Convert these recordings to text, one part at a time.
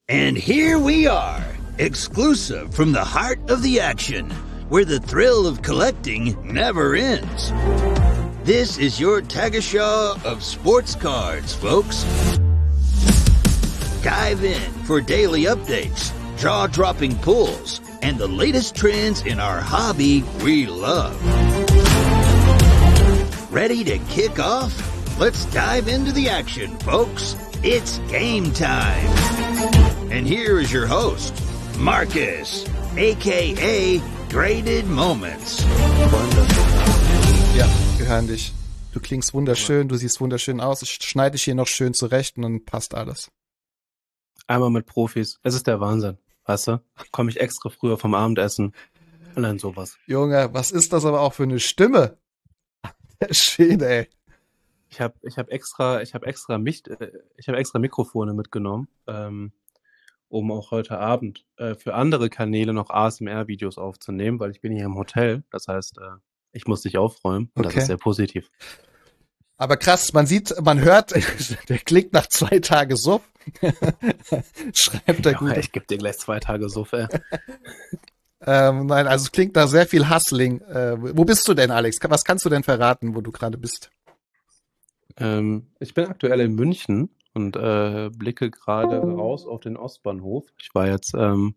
And here we are, exclusive from the heart of the action, where the thrill of collecting never ends. This is your Tagesschau of sports cards, folks. Dive in for daily updates, jaw-dropping pulls, and the latest trends in our hobby we love. Ready to kick off? Let's dive into the action, folks. It's game time. And here is your host, Marcus, a.k.a. Graded Moments. Ja, wir hören dich. Du klingst wunderschön, du siehst wunderschön aus. Ich schneide dich hier noch schön zurecht und dann passt alles. Einmal mit Profis. Es ist der Wahnsinn, weißt du? Komme ich extra früher vom Abendessen. Allein sowas. Junge, was ist das aber auch für eine Stimme? Schön, ey. Ich hab extra Mikrofone mitgenommen, um auch heute Abend für andere Kanäle noch ASMR-Videos aufzunehmen, weil ich bin hier im Hotel. Das heißt, ich muss dich aufräumen. Und Das ist sehr positiv. Aber krass, man hört, der klingt nach 2 Tagen Suff. Schreibt er gut. Ich geb dir gleich 2 Tage Suff, ey. Nein, also es klingt nach sehr viel Hustling. Wo bist du denn, Alex? Was kannst du denn verraten, wo du gerade bist? Ich bin aktuell in München und blicke gerade raus auf den Ostbahnhof. Ich war jetzt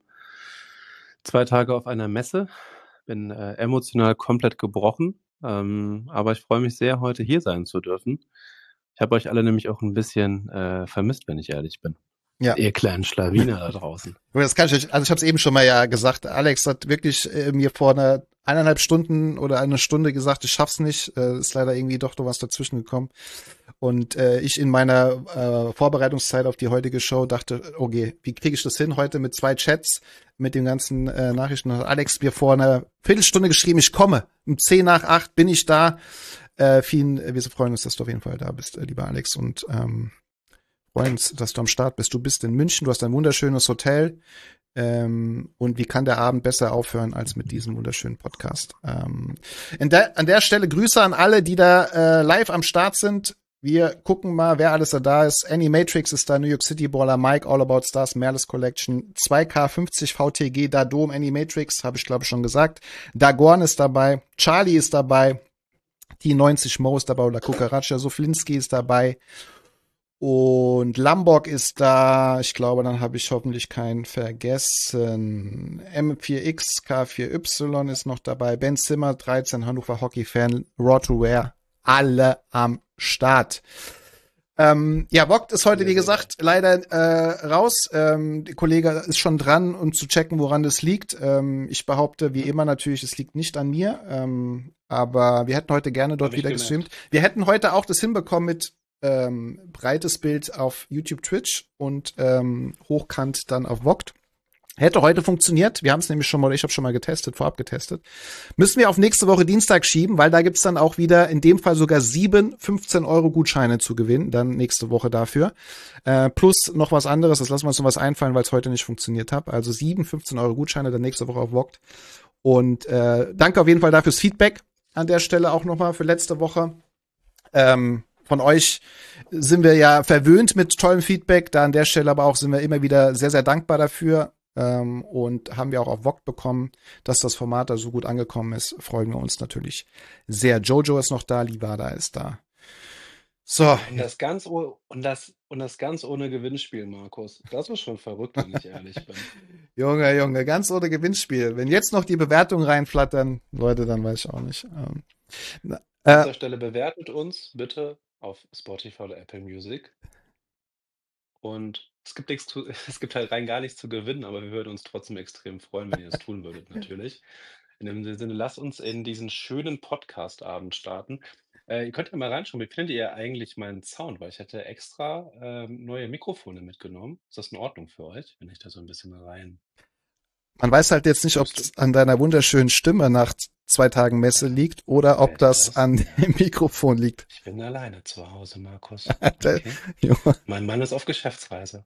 2 Tage auf einer Messe, bin emotional komplett gebrochen, aber ich freue mich sehr, heute hier sein zu dürfen. Ich habe euch alle nämlich auch ein bisschen vermisst, wenn ich ehrlich bin. Ja. Ihr kleinen Schlawiner da draußen. Das kann ich habe es eben schon mal ja gesagt. Alex hat wirklich mir vor einer 1,5 Stunden oder 1 Stunde gesagt, ich schaff's nicht. Ist leider irgendwie doch noch was dazwischen gekommen. Und ich in meiner Vorbereitungszeit auf die heutige Show dachte, okay, wie kriege ich das hin heute mit 2 Chats, mit den ganzen Nachrichten? Hat Alex mir vor einer Viertelstunde geschrieben, ich komme. Um 10 nach 8 bin ich da. Wir freuen uns, dass du auf jeden Fall da bist, lieber Alex. Und freuen uns, dass du am Start bist. Du bist in München, du hast ein wunderschönes Hotel. Und wie kann der Abend besser aufhören als mit diesem wunderschönen Podcast? An der Stelle Grüße an alle, die da live am Start sind. Wir gucken mal, wer alles da ist. Animatrix ist da, New York City Baller, Mike, All About Stars, Merles Collection, 2K50 VTG, Dadom, Animatrix, habe ich glaube ich schon gesagt. Dagorn ist dabei, Charlie ist dabei, T90 Mo ist dabei, oder Kukaracha, Soflinski ist dabei. Und Lambok ist da, ich glaube, dann habe ich hoffentlich keinen vergessen. M4X, K4Y ist noch dabei, Ben Zimmer, 13, Hannover Hockey-Fan, Raw to Wear, alle am Start. Ja, Vogt ist heute, wie gesagt, leider raus. Der Kollege ist schon dran, um zu checken, woran das liegt. Ich behaupte, wie immer natürlich, es liegt nicht an mir. Aber wir hätten heute gerne dort wieder gestreamt. Wir hätten heute auch das hinbekommen mit breites Bild auf YouTube, Twitch und hochkant dann auf Vogt. Hätte heute funktioniert. Wir haben es nämlich schon mal, ich habe schon mal getestet, vorab getestet. Müssen wir auf nächste Woche Dienstag schieben, weil da gibt's dann auch wieder, in dem Fall sogar 7 15-Euro-Gutscheine zu gewinnen, dann nächste Woche dafür. Plus noch was anderes, das lassen wir uns noch was einfallen, weil es heute nicht funktioniert hat. Also 7 15-Euro-Gutscheine dann nächste Woche auf Vogt. Und danke auf jeden Fall dafür fürs Feedback an der Stelle auch nochmal für letzte Woche. Von euch sind wir ja verwöhnt mit tollem Feedback, da an der Stelle aber auch sind wir immer wieder sehr, sehr dankbar dafür. Und haben wir auch auf Vogt bekommen, dass das Format da so gut angekommen ist, freuen wir uns natürlich sehr. Jojo ist noch da, Livada ist da. So. Und das ganz ohne Gewinnspiel, Markus. Das ist schon verrückt, wenn ich ehrlich bin. Junge, ganz ohne Gewinnspiel. Wenn jetzt noch die Bewertungen reinflattern, Leute, dann weiß ich auch nicht. An dieser Stelle bewertet uns bitte auf Spotify oder Apple Music. Und es gibt halt rein gar nichts zu gewinnen, aber wir würden uns trotzdem extrem freuen, wenn ihr das tun würdet, natürlich. In dem Sinne, lasst uns in diesen schönen Podcast-Abend starten. Ihr könnt ja mal reinschauen, wie findet ihr eigentlich meinen Sound? Weil ich hätte extra neue Mikrofone mitgenommen. Ist das in Ordnung für euch, wenn ich da so ein bisschen rein... Man weiß halt jetzt nicht, ob es an deiner wunderschönen Stimme nach 2 Tagen Messe liegt oder ob das an dem Mikrofon liegt. Ich bin alleine zu Hause, Markus. Okay. Mein Mann ist auf Geschäftsreise.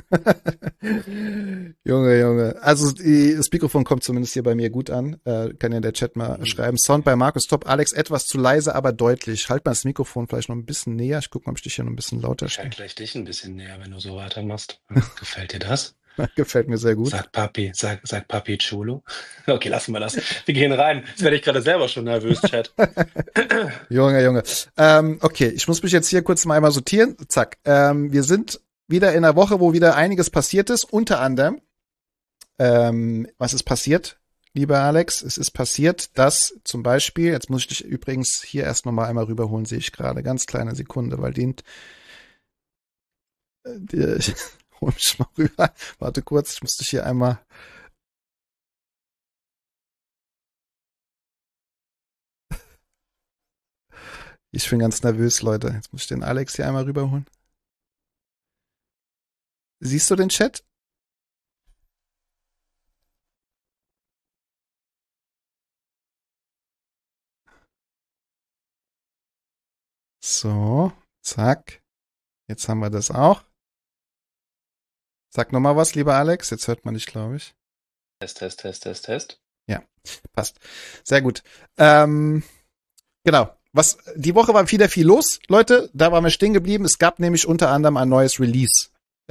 Junge. Also das Mikrofon kommt zumindest hier bei mir gut an. Kann ja in der Chat mal schreiben. Sound bei Markus top. Alex etwas zu leise, aber deutlich. Halt mal das Mikrofon vielleicht noch ein bisschen näher. Ich gucke mal, ob ich dich hier noch ein bisschen lauter Ich stelle. halt gleich dich ein bisschen näher, wenn du so weitermachst. Gefällt dir das? Gefällt mir sehr gut. Sag Papi Chulo. Okay, lassen wir das. Wir gehen rein. Jetzt werde ich gerade selber schon nervös, Chat. Junge. Okay, ich muss mich jetzt hier kurz mal einmal sortieren. Zack. Wir sind wieder in einer Woche, wo wieder einiges passiert ist. Unter anderem, was ist passiert, lieber Alex? Es ist passiert, dass zum Beispiel, jetzt muss ich dich übrigens hier erst noch mal einmal rüberholen, sehe ich gerade. Ganz kleine Sekunde, weil ich hol mich mal rüber. Warte kurz, ich muss dich hier einmal. Ich bin ganz nervös, Leute. Jetzt muss ich den Alex hier einmal rüberholen. Siehst du den Chat? So, zack. Jetzt haben wir das auch. Sag nochmal was, lieber Alex. Jetzt hört man dich, glaube ich. Test. Ja, passt. Sehr gut. Genau. Die Woche war wieder viel los, Leute. Da waren wir stehen geblieben. Es gab nämlich unter anderem ein neues Release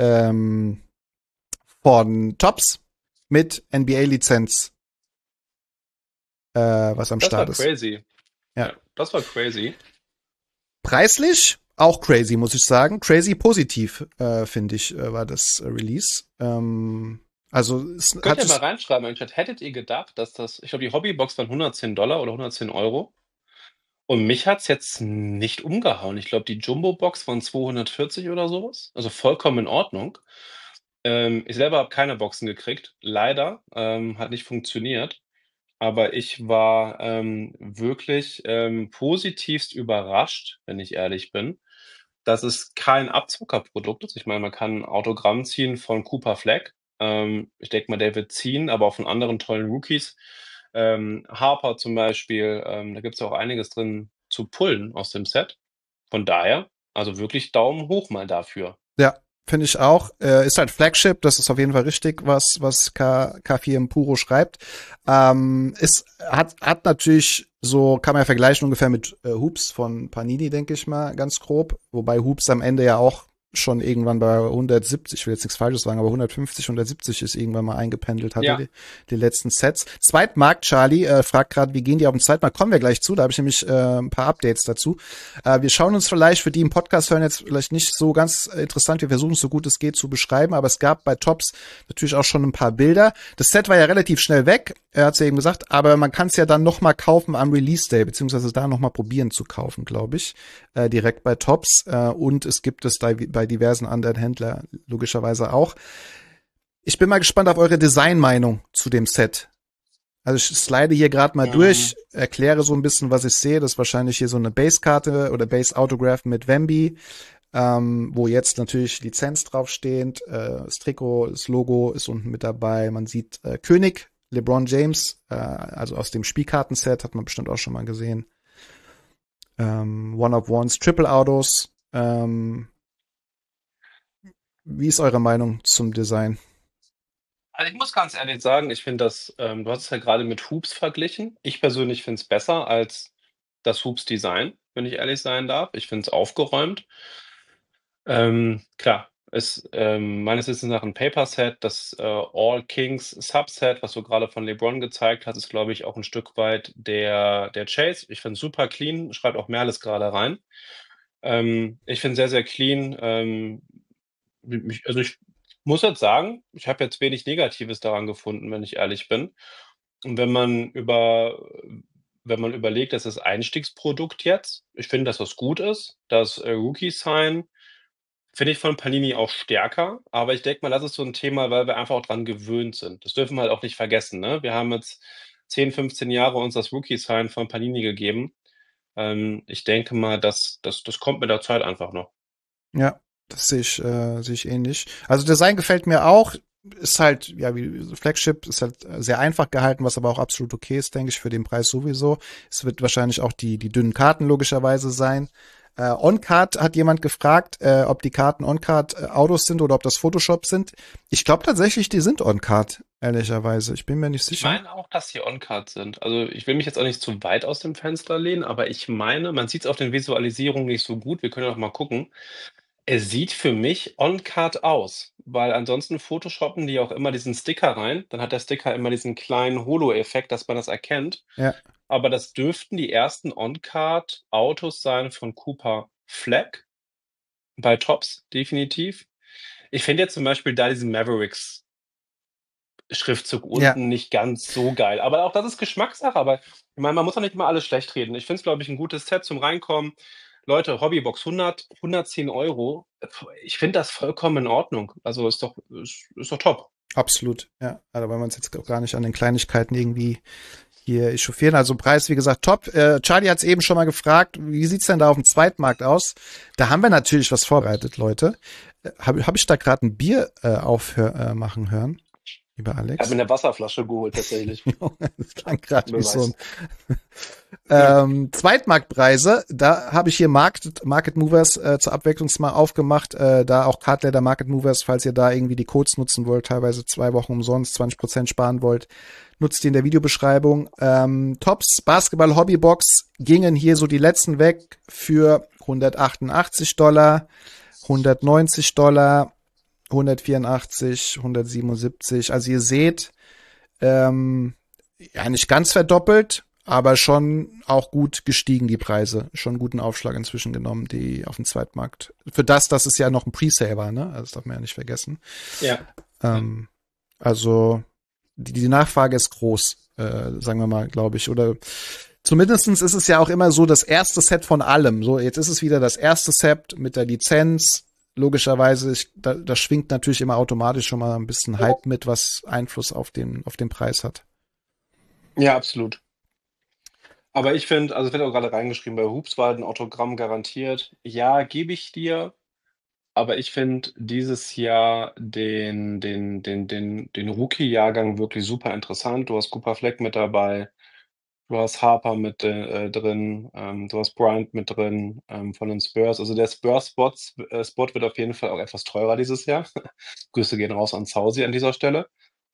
von Topps mit NBA-Lizenz, was am Start ist. Das war crazy. Ja, das war crazy. Preislich auch crazy, muss ich sagen. Crazy positiv, finde ich, war das Release. Also es könnt ihr mal reinschreiben im Chat. Hättet ihr gedacht, dass das, ich glaube, die Hobbybox waren $110 oder 110 Euro. Und mich hat's jetzt nicht umgehauen. Ich glaube, die Jumbo-Box waren 240 oder sowas. Also vollkommen in Ordnung. Ich selber habe keine Boxen gekriegt. Leider. Hat nicht funktioniert. Aber ich war wirklich positivst überrascht, wenn ich ehrlich bin, dass es kein Abzockerprodukt ist. Ich meine, man kann ein Autogramm ziehen von Cooper Fleck. Ich denke mal, der wird ziehen, aber auch von anderen tollen Rookies. Harper zum Beispiel, da gibt es auch einiges drin zu pullen aus dem Set. Von daher, also wirklich Daumen hoch mal dafür. Ja, finde ich auch. Ist halt Flagship, das ist auf jeden Fall richtig, was K4 Puro schreibt. Es hat natürlich so, kann man ja vergleichen ungefähr mit Hoops von Panini, denke ich mal, ganz grob. Wobei Hoops am Ende ja auch schon irgendwann bei 170, ich will jetzt nichts Falsches sagen, aber 150, 170 ist irgendwann mal eingependelt, hatte Ja. die letzten Sets. Zweitmarkt, Charlie, fragt gerade, wie gehen die auf den Zweitmarkt? Kommen wir gleich zu, da habe ich nämlich ein paar Updates dazu. Wir schauen uns vielleicht, für die im Podcast hören, jetzt vielleicht nicht so ganz interessant, wir versuchen es so gut es geht zu beschreiben, aber es gab bei Topps natürlich auch schon ein paar Bilder. Das Set war ja relativ schnell weg, er hat es ja eben gesagt, aber man kann es ja dann noch mal kaufen am Release Day, beziehungsweise da noch mal probieren zu kaufen, glaube ich, direkt bei Topps. Und es gibt es da bei diversen anderen Händlern logischerweise auch. Ich bin mal gespannt auf eure Designmeinung zu dem Set. Also ich slide hier gerade mal durch, erkläre so ein bisschen, was ich sehe. Das ist wahrscheinlich hier so eine Base-Karte oder Base-Autograph mit Wemby, wo jetzt natürlich Lizenz draufstehend. Das Trikot, das Logo ist unten mit dabei. Man sieht König, LeBron James, also aus dem Spielkartenset, hat man bestimmt auch schon mal gesehen. One-of-Ones, Triple Autos. Wie ist eure Meinung zum Design? Also ich muss ganz ehrlich sagen, ich finde das, du hast es ja gerade mit Hoops verglichen. Ich persönlich finde es besser als das Hoops-Design, wenn ich ehrlich sein darf. Ich finde es aufgeräumt. Klar, ist meines Wissens nach ein Paper-Set. Das All Kings Subset, was du gerade von LeBron gezeigt hast, ist, glaube ich, auch ein Stück weit der Chase. Ich finde es super clean, schreibt auch Merles gerade rein. Ich finde sehr, sehr clean. Also ich muss jetzt sagen, ich habe jetzt wenig Negatives daran gefunden, wenn ich ehrlich bin. Und wenn man überlegt, das ist Einstiegsprodukt jetzt, ich finde, dass das gut ist. Das Rookie-Sign finde ich von Panini auch stärker, aber ich denke mal, das ist so ein Thema, weil wir einfach auch dran gewöhnt sind. Das dürfen wir halt auch nicht vergessen, ne? Wir haben jetzt 10, 15 Jahre uns das Rookie-Sign von Panini gegeben. Ich denke mal, das kommt mit der Zeit einfach noch. Ja, das sehe ich ähnlich. Also Design gefällt mir auch. Ist halt, ja, wie Flagship, ist halt sehr einfach gehalten, was aber auch absolut okay ist, denke ich, für den Preis sowieso. Es wird wahrscheinlich auch die dünnen Karten logischerweise sein. On-Card hat jemand gefragt, ob die Karten On-Card Autos sind oder ob das Photoshop sind. Ich glaube tatsächlich, die sind On-Card, ehrlicherweise. Ich bin mir nicht sicher. Ich meine auch, dass die On-Card sind. Also ich will mich jetzt auch nicht zu weit aus dem Fenster lehnen, aber ich meine, man sieht es auf den Visualisierungen nicht so gut. Wir können auch mal gucken. Es sieht für mich On-Card aus. weil ansonsten photoshoppen die auch immer diesen Sticker rein. Dann hat der Sticker immer diesen kleinen Holo-Effekt, dass man das erkennt. Ja. Aber das dürften die ersten On-Card-Autos sein von Cooper Flag. Bei Topps, definitiv. Ich finde jetzt zum Beispiel da diesen Mavericks-Schriftzug unten nicht ganz so geil. Aber auch das ist Geschmackssache. Aber ich meine, man muss doch nicht immer alles schlecht reden. Ich finde es, glaube ich, ein gutes Set zum Reinkommen. Leute, Hobbybox 110 Euro. Ich finde das vollkommen in Ordnung. Also ist doch top. Absolut, ja. Also weil man es jetzt auch gar nicht an den Kleinigkeiten irgendwie hier echauffieren. Also Preis, wie gesagt, top. Charlie hat es eben schon mal gefragt, wie sieht's denn da auf dem Zweitmarkt aus? Da haben wir natürlich was vorbereitet, Leute. Hab ich da gerade ein Bier machen hören, lieber Alex? Ich habe mir eine Wasserflasche geholt, tatsächlich. Das klang gerade wie so ein Zweitmarktpreise, da habe ich hier Market Movers zur Abwechslung mal aufgemacht, da auch Cardladder Market Movers, falls ihr da irgendwie die Codes nutzen wollt, teilweise 2 Wochen umsonst, 20% sparen wollt, nutzt die in der Videobeschreibung. Tops Basketball Hobbybox gingen hier so die letzten weg für $188, $190, 184, 177. Also ihr seht, ja, nicht ganz verdoppelt, aber schon auch gut gestiegen, die Preise. Schon einen guten Aufschlag inzwischen genommen, die auf dem Zweitmarkt. Für das es ja noch ein Presale war, ne? Also das darf man ja nicht vergessen. Ja. Also die Nachfrage ist groß, sagen wir mal, glaube ich. Oder zumindestens ist es ja auch immer so das erste Set von allem. So, jetzt ist es wieder das erste Set mit der Lizenz. Logischerweise, da schwingt natürlich immer automatisch schon mal ein bisschen Hype mit, was Einfluss auf den Preis hat. Ja, absolut. Aber ich finde, also es wird auch gerade reingeschrieben, bei Hoops war ein Autogramm garantiert. Ja, gebe ich dir. Aber ich finde dieses Jahr den Rookie-Jahrgang wirklich super interessant. Du hast Cooper Fleck mit dabei. Du hast Harper mit drin. Du hast Bryant mit drin von den Spurs. Also der Spurs-Spot wird auf jeden Fall auch etwas teurer dieses Jahr. Grüße gehen raus an Sausi an dieser Stelle.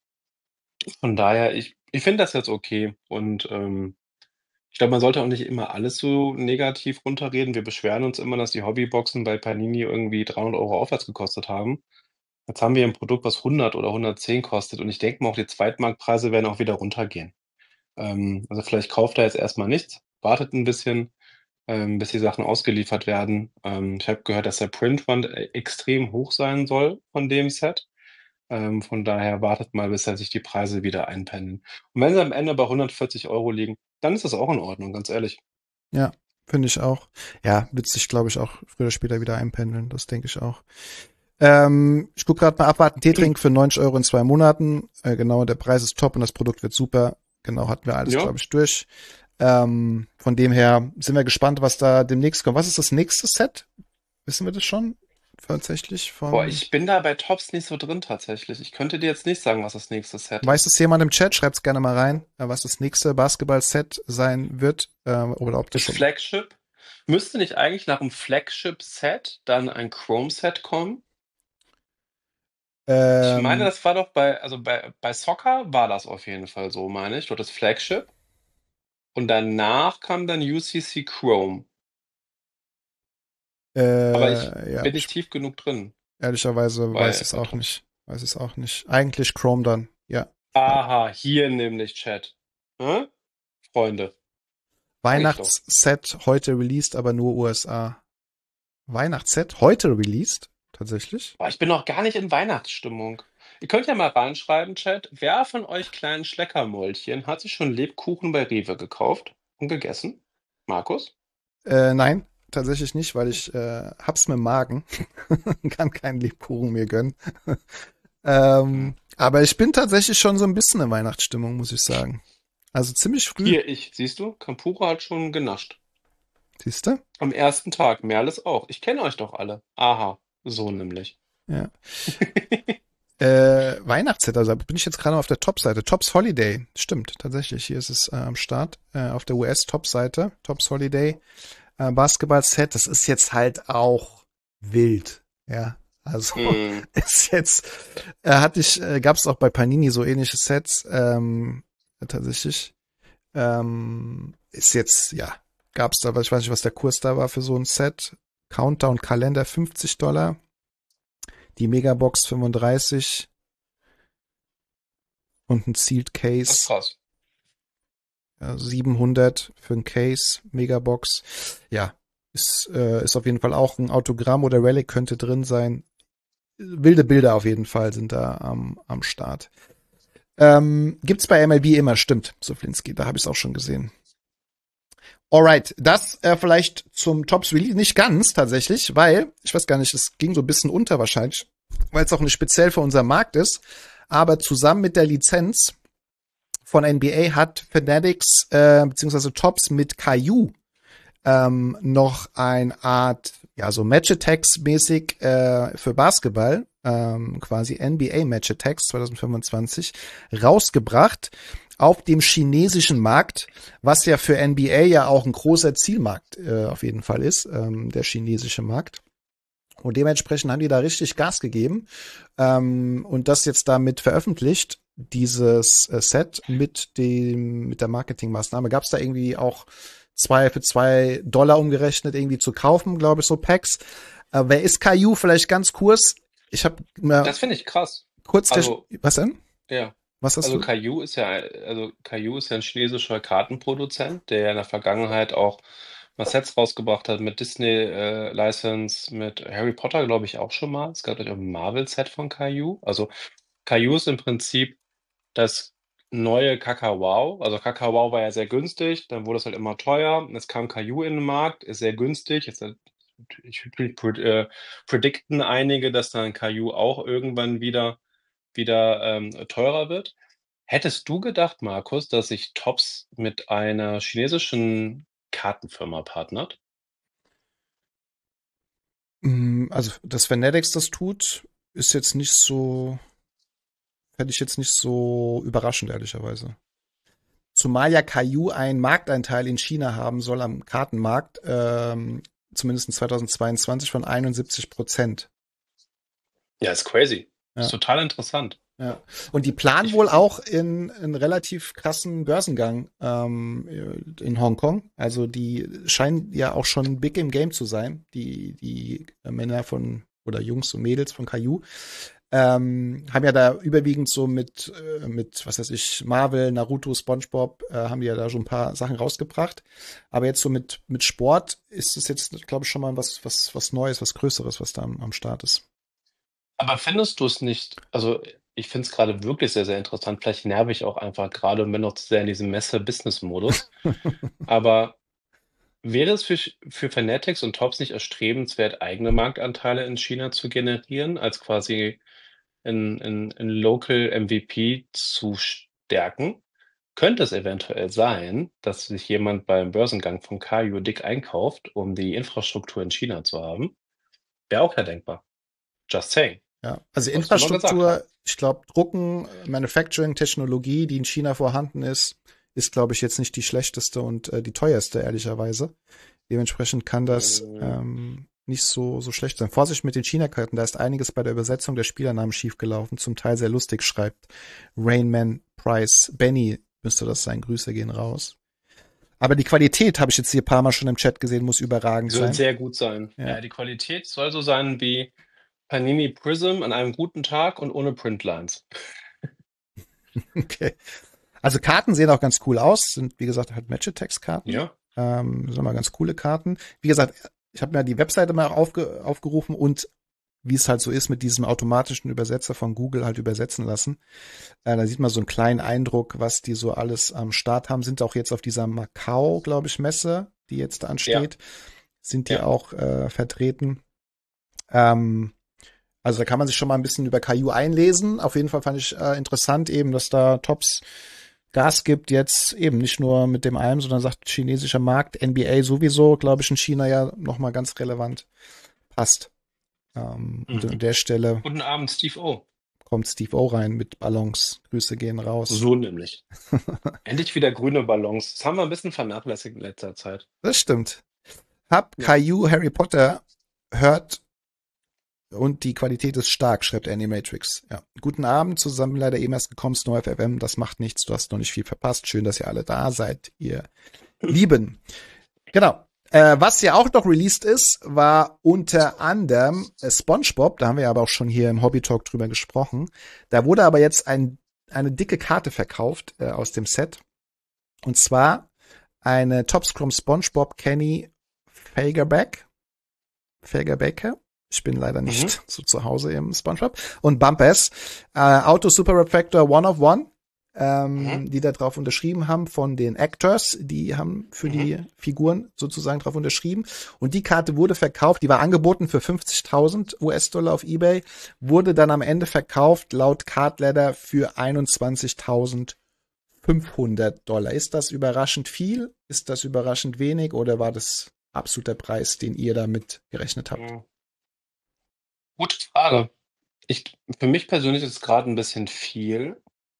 Von daher, ich finde das jetzt okay. Und ich glaube, man sollte auch nicht immer alles so negativ runterreden. Wir beschweren uns immer, dass die Hobbyboxen bei Panini irgendwie 300 Euro aufwärts gekostet haben. Jetzt haben wir ein Produkt, was 100 oder 110 kostet. Und ich denke mal, auch die Zweitmarktpreise werden auch wieder runtergehen. Also vielleicht kauft er jetzt erstmal nichts, wartet ein bisschen, bis die Sachen ausgeliefert werden. Ich habe gehört, dass der Print-Run extrem hoch sein soll von dem Set. Von daher wartet mal, bis sich die Preise wieder einpendeln. Und wenn sie am Ende bei 140 Euro liegen, dann ist das auch in Ordnung, ganz ehrlich. Ja, finde ich auch. Ja, wird sich, glaube ich, auch früher oder später wieder einpendeln. Das denke ich auch. Ich gucke gerade mal abwarten. Teetrink für 90 Euro in 2 Monaten. Genau, der Preis ist top und das Produkt wird super. Genau, hatten wir alles, glaube ich, durch. Von dem her sind wir gespannt, was da demnächst kommt. Was ist das nächste Set? Wissen wir das schon? Tatsächlich von. Boah, ich bin da bei Tops nicht so drin tatsächlich. Ich könnte dir jetzt nicht sagen, was das nächste Set ist. Weiß es jemand im Chat? Schreibt's gerne mal rein, was das nächste Basketball-Set sein wird. Oder ob das Flagship? Müsste nicht eigentlich nach dem Flagship-Set dann ein Chrome-Set kommen? Ich meine, das war doch bei Soccer war das auf jeden Fall so, meine ich. Dort das Flagship. Und danach kam dann UCC Chrome. Aber bin ich tief genug drin. Ehrlicherweise weiß es auch nicht. Weiß es auch nicht. Eigentlich Chrome dann, ja. Aha, hier nämlich Chat. Freunde. Weihnachtsset heute released, aber nur USA. Weihnachtsset heute released? Tatsächlich? Boah, ich bin noch gar nicht in Weihnachtsstimmung. Ihr könnt ja mal reinschreiben, Chat. Wer von euch kleinen Schleckermäulchen hat sich schon Lebkuchen bei Rewe gekauft und gegessen? Markus? Nein, tatsächlich nicht, weil ich hab's mit dem Magen. Kann keinen Lebkuchen mehr gönnen. Aber ich bin tatsächlich schon so ein bisschen in Weihnachtsstimmung, muss ich sagen. Also ziemlich früh. Hier, siehst du, Campura hat schon genascht. Siehst du? Am ersten Tag, Merles auch. Ich kenne euch doch alle. Aha, so nämlich. Ja. Weihnachtsset, also bin ich jetzt gerade auf der Top-Seite. Tops Holiday, stimmt, tatsächlich. Hier ist es am Start, auf der US-Top-Seite. Tops Holiday, Basketball-Set. Das ist jetzt halt auch wild, ja. Also ist jetzt, gab es auch bei Panini so ähnliche Sets, tatsächlich. Ist jetzt, ja, gab's da, ich weiß nicht, was der Kurs da war für so ein Set. Countdown Kalender $50. Die Megabox 35 und ein Sealed Case. Das ist krass. 700 für ein Case, Megabox. Ja, ist auf jeden Fall auch ein Autogramm oder Relic könnte drin sein. Wilde Bilder auf jeden Fall sind da am Start. Gibt's bei MLB immer, stimmt, Soflinski, da habe ich es auch schon gesehen. Alright, das vielleicht zum Topps Release, nicht ganz tatsächlich, weil, ich weiß gar nicht, es ging so ein bisschen unter wahrscheinlich, weil es auch nicht speziell für unser Markt ist, aber zusammen mit der Lizenz von NBA hat Fanatics beziehungsweise Topps mit Caillou noch eine Art, ja, so Match-Attacks-mäßig für Basketball, quasi NBA Match-Attacks 2025 rausgebracht auf dem chinesischen Markt, was ja für NBA ja auch ein großer Zielmarkt auf jeden Fall ist, der chinesische Markt. Und dementsprechend haben die da richtig Gas gegeben und das jetzt damit veröffentlicht, dieses Set mit der Marketingmaßnahme. Gab es da irgendwie auch für $2 umgerechnet irgendwie zu kaufen, glaube ich, so Packs. Wer ist Caillou? Vielleicht ganz kurz. Das finde ich krass. Was denn? Ja. Was hast du? Caillou ist ja ein chinesischer Kartenproduzent, der in der Vergangenheit auch mal Sets rausgebracht hat mit Disney-License, mit Harry Potter, glaube ich, auch schon mal. Es gab auch ein Marvel-Set von Caillou. Also Caillou ist im Prinzip das neue Kakao. Also Kakao war ja sehr günstig, dann wurde es halt immer teuer. Jetzt kam Caillou in den Markt, ist sehr günstig. Jetzt predikten einige, dass dann Caillou auch irgendwann wieder teurer wird. Hättest du gedacht, Markus, dass sich Topps mit einer chinesischen Kartenfirma partnert? Also, dass Fanatics das tut, ist jetzt nicht so, fände ich jetzt nicht so überraschend, ehrlicherweise. Zumal ja Caillou einen Markteinteil in China haben soll am Kartenmarkt, zumindest in 2022 von 71%. Ja, ist crazy. Ja. Ist total interessant. Ja. Und die planen wohl auch in relativ krassen Börsengang in Hongkong. Also die scheinen ja auch schon big im Game zu sein, die Männer oder Jungs und Mädels von Caillou. Haben ja da überwiegend so mit was weiß ich, Marvel, Naruto, SpongeBob, haben die ja da schon ein paar Sachen rausgebracht. Aber jetzt so mit Sport ist es jetzt, glaube ich, schon mal was Neues, was Größeres, was da am Start ist. Aber findest du es nicht, also ich finde es gerade wirklich sehr, sehr interessant. Vielleicht nerv ich auch einfach gerade und bin noch zu sehr in diesem Messe-Business-Modus. Aber wäre es für Fanatics und Topps nicht erstrebenswert, eigene Marktanteile in China zu generieren, als quasi in Local MVP zu stärken? Könnte es eventuell sein, dass sich jemand beim Börsengang von Caillou dick einkauft, um die Infrastruktur in China zu haben? Wäre auch ja denkbar. Just saying. Ja, also Was du mal gesagt Infrastruktur, hast. ich glaube, Drucken, Manufacturing-Technologie, die in China vorhanden ist, glaube ich, jetzt nicht die schlechteste und die teuerste, ehrlicherweise. Dementsprechend kann das nicht so schlecht sein. Vorsicht mit den China-Karten, da ist einiges bei der Übersetzung der Spielernamen schiefgelaufen, zum Teil sehr lustig, schreibt Rainman Price. Benny müsste das sein, Grüße gehen raus. Aber die Qualität, habe ich jetzt hier ein paar Mal schon im Chat gesehen, muss überragend sein. Soll sehr gut sein. Ja. Ja, die Qualität soll so sein wie Panini Prism an einem guten Tag und ohne Printlines. Okay. Also Karten sehen auch ganz cool aus, sind wie gesagt halt Match-Attacks-Karten. Ja. Sind mal ganz coole Karten. Wie gesagt, ich habe mir die Webseite mal aufgerufen und wie es halt so ist mit diesem automatischen Übersetzer von Google halt übersetzen lassen. Da sieht man so einen kleinen Eindruck, was die so alles am Start haben. Sind auch jetzt auf dieser Macau, glaube ich, Messe, die jetzt ansteht. Ja. Sind die auch vertreten. Also da kann man sich schon mal ein bisschen über Caillou einlesen. Auf jeden Fall fand ich interessant eben, dass da Topps Gas gibt jetzt eben nicht nur mit dem einen, sondern sagt chinesischer Markt, NBA sowieso, glaube ich, in China ja nochmal ganz relevant passt. Und an der Stelle Guten Abend, Steve O. Kommt Steve O rein mit Ballons. Grüße gehen raus. So nämlich. Endlich wieder grüne Ballons. Das haben wir ein bisschen vernachlässigt in letzter Zeit. Das stimmt. Caillou Harry Potter hört und die Qualität ist stark, schreibt Animatrix. Ja. Guten Abend zusammen, leider eben erst gekommen, Snow FM, das macht nichts, du hast noch nicht viel verpasst. Schön, dass ihr alle da seid, ihr Lieben. Genau. Was ja auch noch released ist, war unter anderem SpongeBob. Da haben wir aber auch schon hier im Hobby Talk drüber gesprochen. Da wurde aber jetzt eine dicke Karte verkauft aus dem Set. Und zwar eine Topps-Chrome SpongeBob Kenny Fagerbaker. Ich bin leider nicht so zu Hause im SpongeBob. Und Bumpers. Auto Super Refractor One of One. Die da drauf unterschrieben haben von den Actors, die haben für die Figuren sozusagen drauf unterschrieben. Und die Karte wurde verkauft, die war angeboten für 50.000 US-Dollar auf eBay, wurde dann am Ende verkauft laut Cardladder für 21.500 Dollar. Ist das überraschend viel? Ist das überraschend wenig? Oder war das absoluter Preis, den ihr damit gerechnet habt? Gute Frage. Für mich persönlich ist es gerade ein bisschen viel.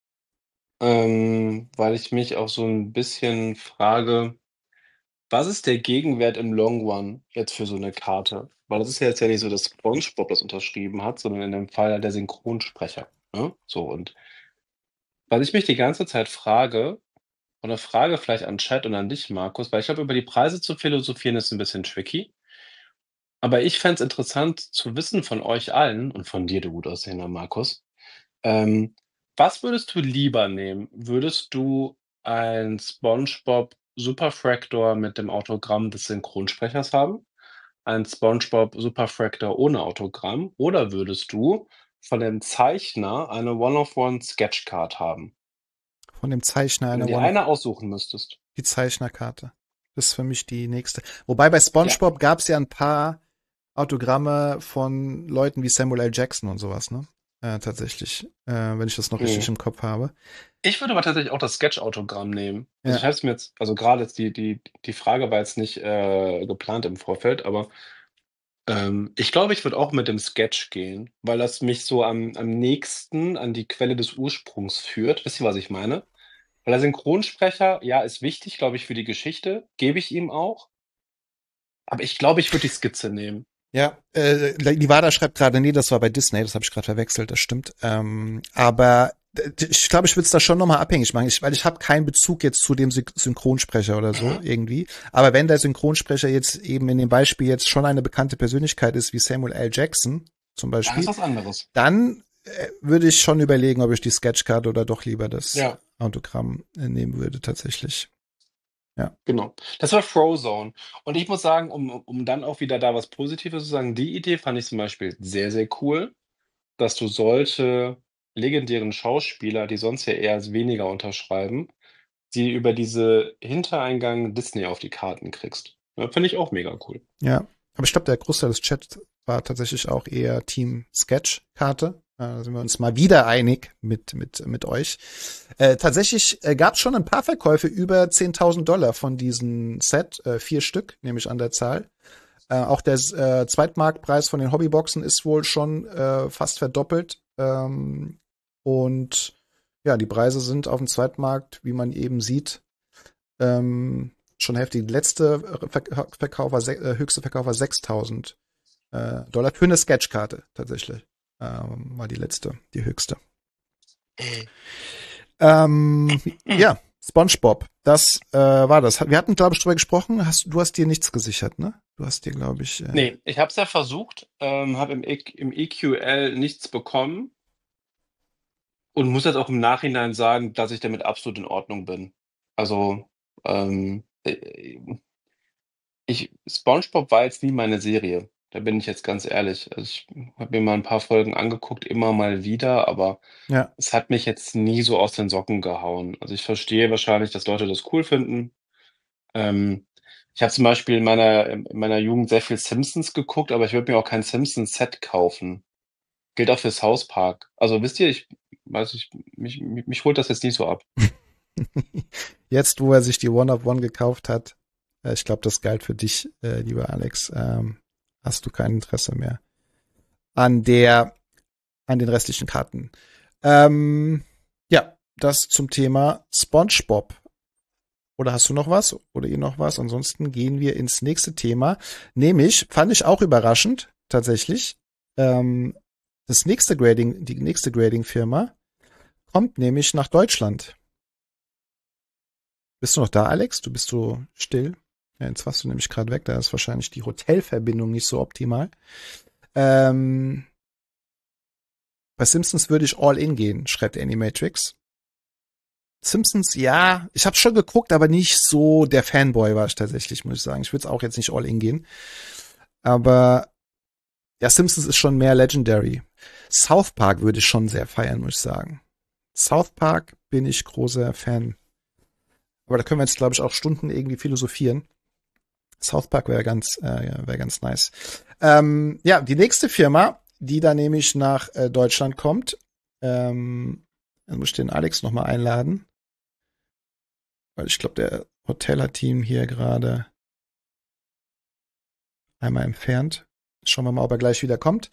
Weil ich mich auch so ein bisschen frage, was ist der Gegenwert im Long Run jetzt für so eine Karte? Weil das ist ja jetzt ja nicht so, dass SpongeBob das unterschrieben hat, sondern in dem Fall der Synchronsprecher, ne? So, und was ich mich die ganze Zeit frage, und 'ne Frage vielleicht an Chat und an dich, Markus, weil ich glaube, über die Preise zu philosophieren ist ein bisschen tricky. Aber ich fände es interessant zu wissen von euch allen und von dir, du gut aussehender Markus, ähm, was würdest du lieber nehmen? Würdest du ein SpongeBob Superfractor mit dem Autogramm des Synchronsprechers haben? Ein SpongeBob Superfractor ohne Autogramm? Oder würdest du von dem Zeichner eine One-of-One Sketchcard haben? Von dem Zeichner Wenn du dir eine aussuchen müsstest. Die Zeichnerkarte. Das ist für mich die nächste. Wobei bei SpongeBob gab es ja ein paar Autogramme von Leuten wie Samuel L. Jackson und sowas, ne? Tatsächlich, wenn ich das noch richtig im Kopf habe. Ich würde aber tatsächlich auch das Sketch-Autogramm nehmen. Also ich habe es mir jetzt, also gerade jetzt die Frage war jetzt nicht geplant im Vorfeld, aber ich glaube, ich würde auch mit dem Sketch gehen, weil das mich so am nächsten an die Quelle des Ursprungs führt. Wisst ihr, was ich meine? Weil der Synchronsprecher, ja, ist wichtig, glaube ich, für die Geschichte, gebe ich ihm auch. Aber ich glaube, ich würde die Skizze nehmen. Ja, Livada schreibt gerade, nee, das war bei Disney, das habe ich gerade verwechselt, das stimmt. Aber ich glaube, ich würde es da schon nochmal abhängig machen, weil ich habe keinen Bezug jetzt zu dem Synchronsprecher oder so irgendwie. Aber wenn der Synchronsprecher jetzt eben in dem Beispiel jetzt schon eine bekannte Persönlichkeit ist, wie Samuel L. Jackson zum Beispiel, dann ist was anderes. Dann würde ich schon überlegen, ob ich die Sketchcard oder doch lieber das Autogramm nehmen würde tatsächlich. Ja. Genau. Das war Frozone. Und ich muss sagen, um dann auch wieder da was Positives zu sagen, die Idee fand ich zum Beispiel sehr, sehr cool, dass du solche legendären Schauspieler, die sonst ja eher als weniger unterschreiben, die über diese Hintereingang Disney auf die Karten kriegst. Ja, finde ich auch mega cool. Ja, aber ich glaube, der Großteil des Chats war tatsächlich auch eher Team Sketch-Karte. Da sind wir uns mal wieder einig mit euch. Tatsächlich gab es schon ein paar Verkäufe über 10.000 Dollar von diesem Set. 4 Stück, nehme ich an der Zahl. Auch der Zweitmarktpreis von den Hobbyboxen ist wohl schon fast verdoppelt. Und ja, die Preise sind auf dem Zweitmarkt, wie man eben sieht, schon heftig. Letzte Verkauf war, höchste Verkauf war 6.000 Dollar für eine Sketchkarte tatsächlich. War die letzte, die höchste. Ja, SpongeBob, das war das. Wir hatten, glaube ich, drüber gesprochen. Du hast dir nichts gesichert, ne? Du hast dir, glaube ich... Nee, ich habe es ja versucht, habe im EQL nichts bekommen und muss jetzt auch im Nachhinein sagen, dass ich damit absolut in Ordnung bin. Also, SpongeBob war jetzt nie meine Serie. Da bin ich jetzt ganz ehrlich. Also ich habe mir mal ein paar Folgen angeguckt, immer mal wieder, aber es hat mich jetzt nie so aus den Socken gehauen. Also ich verstehe wahrscheinlich, dass Leute das cool finden. Ich habe zum Beispiel in meiner Jugend sehr viel Simpsons geguckt, aber ich würde mir auch kein Simpsons-Set kaufen. Gilt auch für South Park. Also wisst ihr, mich holt das jetzt nicht so ab. Jetzt, wo er sich die One-of-One gekauft hat, ich glaube, das galt für dich, lieber Alex, hast du kein Interesse mehr an den restlichen Karten. Ja, das zum Thema SpongeBob. Oder hast du noch was? Oder ihr noch was? Ansonsten gehen wir ins nächste Thema. Nämlich, fand ich auch überraschend, tatsächlich, die nächste Grading-Firma kommt nämlich nach Deutschland. Bist du noch da, Alex? Du bist so still. Ja, jetzt warst du nämlich gerade weg, da ist wahrscheinlich die Hotelverbindung nicht so optimal. Bei Simpsons würde ich all in gehen, schreibt Animatrix. Simpsons, ja, ich habe schon geguckt, aber nicht so der Fanboy war ich tatsächlich, muss ich sagen. Ich würde es auch jetzt nicht all in gehen. Aber ja, Simpsons ist schon mehr Legendary. South Park würde ich schon sehr feiern, muss ich sagen. South Park bin ich großer Fan. Aber da können wir jetzt, glaube ich, auch Stunden irgendwie philosophieren. South Park wäre ganz nice. Ja, die nächste Firma, die da nämlich nach Deutschland kommt, dann muss ich den Alex nochmal einladen. Weil ich glaube, der Hotel hat Team hier gerade einmal entfernt. Schauen wir mal, ob er gleich wieder kommt.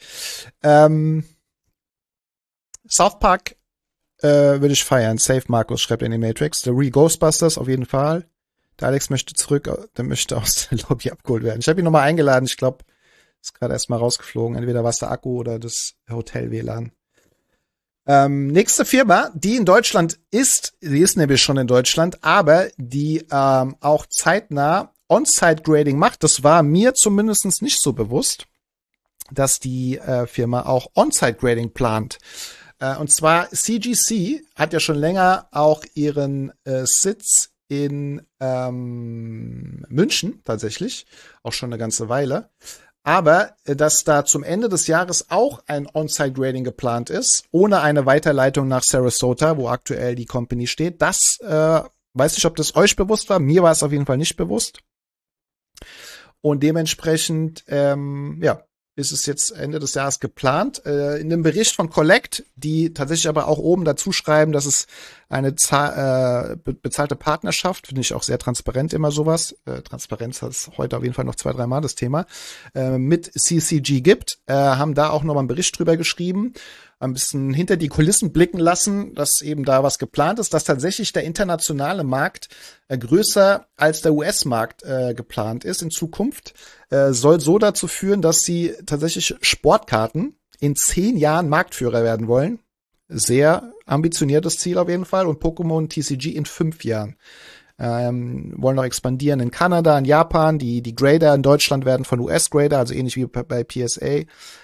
South Park würde ich feiern. Safe Markus, schreibt in die Matrix. The Real Ghostbusters auf jeden Fall. Der Alex möchte zurück, der möchte aus der Lobby abgeholt werden. Ich habe ihn nochmal eingeladen. Ich glaube, ist gerade erstmal rausgeflogen. Entweder war es der Akku oder das Hotel-WLAN. Nächste Firma, die in Deutschland ist, sie ist nämlich schon in Deutschland, aber die auch zeitnah On-Site-Grading macht. Das war mir zumindest nicht so bewusst, dass die Firma auch On-Site-Grading plant. Und zwar CGC hat ja schon länger auch ihren Sitz in München tatsächlich, auch schon eine ganze Weile. Aber dass da zum Ende des Jahres auch ein On-Site-Grading geplant ist, ohne eine Weiterleitung nach Sarasota, wo aktuell die Company steht, das weiß nicht, ob das euch bewusst war. Mir war es auf jeden Fall nicht bewusst. Und dementsprechend, ja, ist es jetzt Ende des Jahres geplant. In dem Bericht von Collect, die tatsächlich aber auch oben dazu schreiben, dass es eine bezahlte Partnerschaft, finde ich auch sehr transparent immer sowas. Transparenz ist heute auf jeden Fall noch 2-3 Mal das Thema. Mit CCG gibt, haben da auch nochmal einen Bericht drüber geschrieben, ein bisschen hinter die Kulissen blicken lassen, dass eben da was geplant ist, dass tatsächlich der internationale Markt größer als der US-Markt geplant ist in Zukunft. Soll so dazu führen, dass sie tatsächlich Sportkarten in 10 Jahren Marktführer werden wollen. Sehr ambitioniertes Ziel auf jeden Fall. Und Pokémon TCG in 5 Jahren. Wollen noch expandieren in Kanada, in Japan. Die Grader in Deutschland werden von US-Grader, also ähnlich wie bei PSA.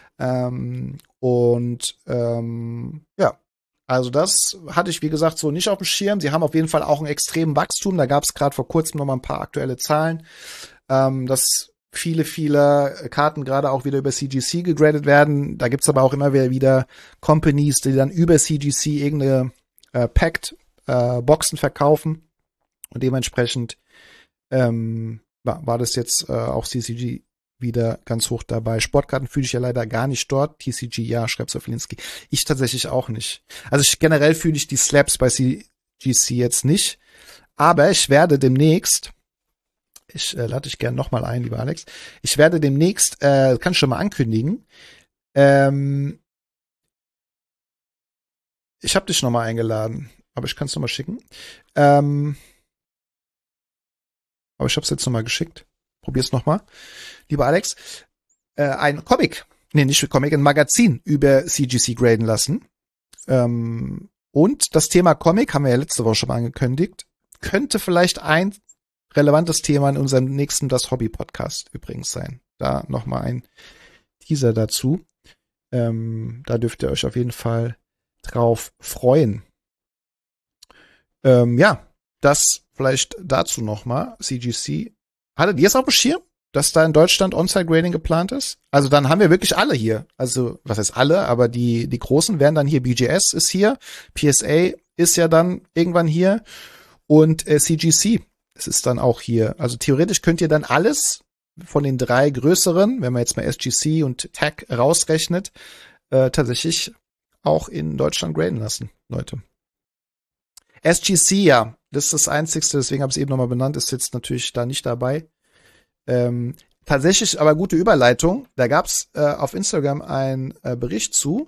Ja, also das hatte ich, wie gesagt, so nicht auf dem Schirm. Sie haben auf jeden Fall auch einen extremen Wachstum. Da gab es gerade vor kurzem noch mal ein paar aktuelle Zahlen, dass viele Karten gerade auch wieder über CGC gegradet werden. Da gibt's aber auch immer wieder Companies, die dann über CGC irgendeine Packed Boxen verkaufen. Und dementsprechend war das jetzt auch CCG wieder ganz hoch dabei. Sportkarten fühle ich ja leider gar nicht dort. TCG, ja, schreibt Sofilinski. Ich tatsächlich auch nicht. Also generell fühle ich die Slaps bei CGC jetzt nicht. Aber ich werde demnächst, ich lade dich gerne nochmal ein, lieber Alex, ich werde demnächst, kann ich schon mal ankündigen, ich habe dich nochmal eingeladen, aber ich kann es nochmal schicken. Aber ich habe es jetzt nochmal geschickt. Probier's nochmal. Lieber Alex, ein Magazin über CGC graden lassen. Und das Thema Comic, haben wir ja letzte Woche schon mal angekündigt, könnte vielleicht ein relevantes Thema in unserem nächsten Das Hobby Podcast übrigens sein. Da nochmal ein Teaser dazu. Da dürft ihr euch auf jeden Fall drauf freuen. Ja, das vielleicht dazu nochmal. CGC. Hattet ihr es auf dem Schirm, dass da in Deutschland On-Site-Grading geplant ist? Also dann haben wir wirklich alle hier. Also, was heißt alle? Aber die Großen wären dann hier. BGS ist hier. PSA ist ja dann irgendwann hier. Und CGC, es ist dann auch hier. Also theoretisch könnt ihr dann alles von den 3 größeren, wenn man jetzt mal SGC und TAG rausrechnet, tatsächlich auch in Deutschland graden lassen, Leute. SGC, ja, das ist das Einzigste, deswegen habe ich es eben nochmal benannt, ist jetzt natürlich da nicht dabei. Tatsächlich aber gute Überleitung. Da gab es auf Instagram einen Bericht zu,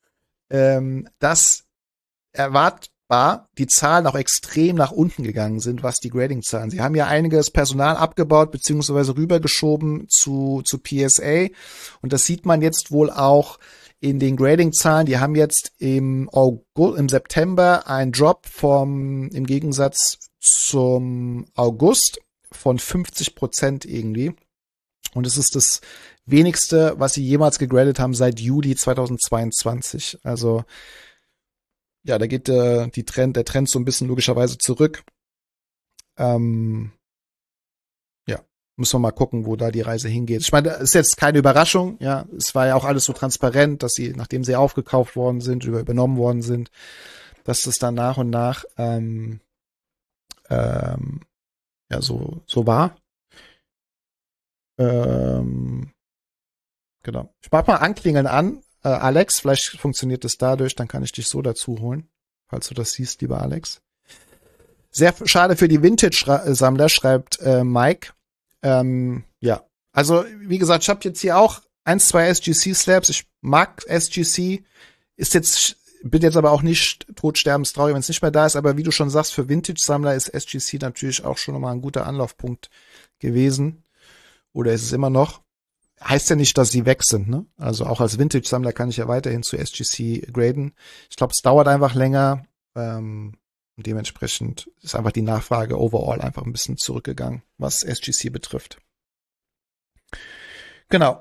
dass erwartbar die Zahlen auch extrem nach unten gegangen sind, was die Grading-Zahlen. Sie haben ja einiges Personal abgebaut beziehungsweise rübergeschoben zu PSA und das sieht man jetzt wohl auch in den Grading-Zahlen. Die haben jetzt im September einen Drop im Gegensatz zum August von 50% irgendwie. Und es ist das wenigste, was sie jemals gegradet haben seit Juli 2022. Also ja, da geht der Trend so ein bisschen logischerweise zurück. Ja, müssen wir mal gucken, wo da die Reise hingeht. Ich meine, das ist jetzt keine Überraschung, ja. Es war ja auch alles so transparent, dass sie, nachdem sie aufgekauft worden sind, übernommen worden sind, dass das dann nach und nach ja, so war. Genau. Ich mach mal Anklingeln an, Alex. Vielleicht funktioniert das dadurch, dann kann ich dich so dazu holen, falls du das siehst, lieber Alex. Sehr schade für die Vintage-Sammler, schreibt Mike. Ja, also wie gesagt, ich habe jetzt hier auch 2 SGC-Slabs. Ich mag SGC. Bin jetzt aber auch nicht todsterbenstraurig, wenn es nicht mehr da ist. Aber wie du schon sagst, für Vintage-Sammler ist SGC natürlich auch schon nochmal ein guter Anlaufpunkt gewesen. Oder ist es immer noch? Heißt ja nicht, dass sie weg sind, ne? Also auch als Vintage-Sammler kann ich ja weiterhin zu SGC graden. Ich glaube, es dauert einfach länger. Und dementsprechend ist einfach die Nachfrage overall einfach ein bisschen zurückgegangen, was SGC betrifft. Genau.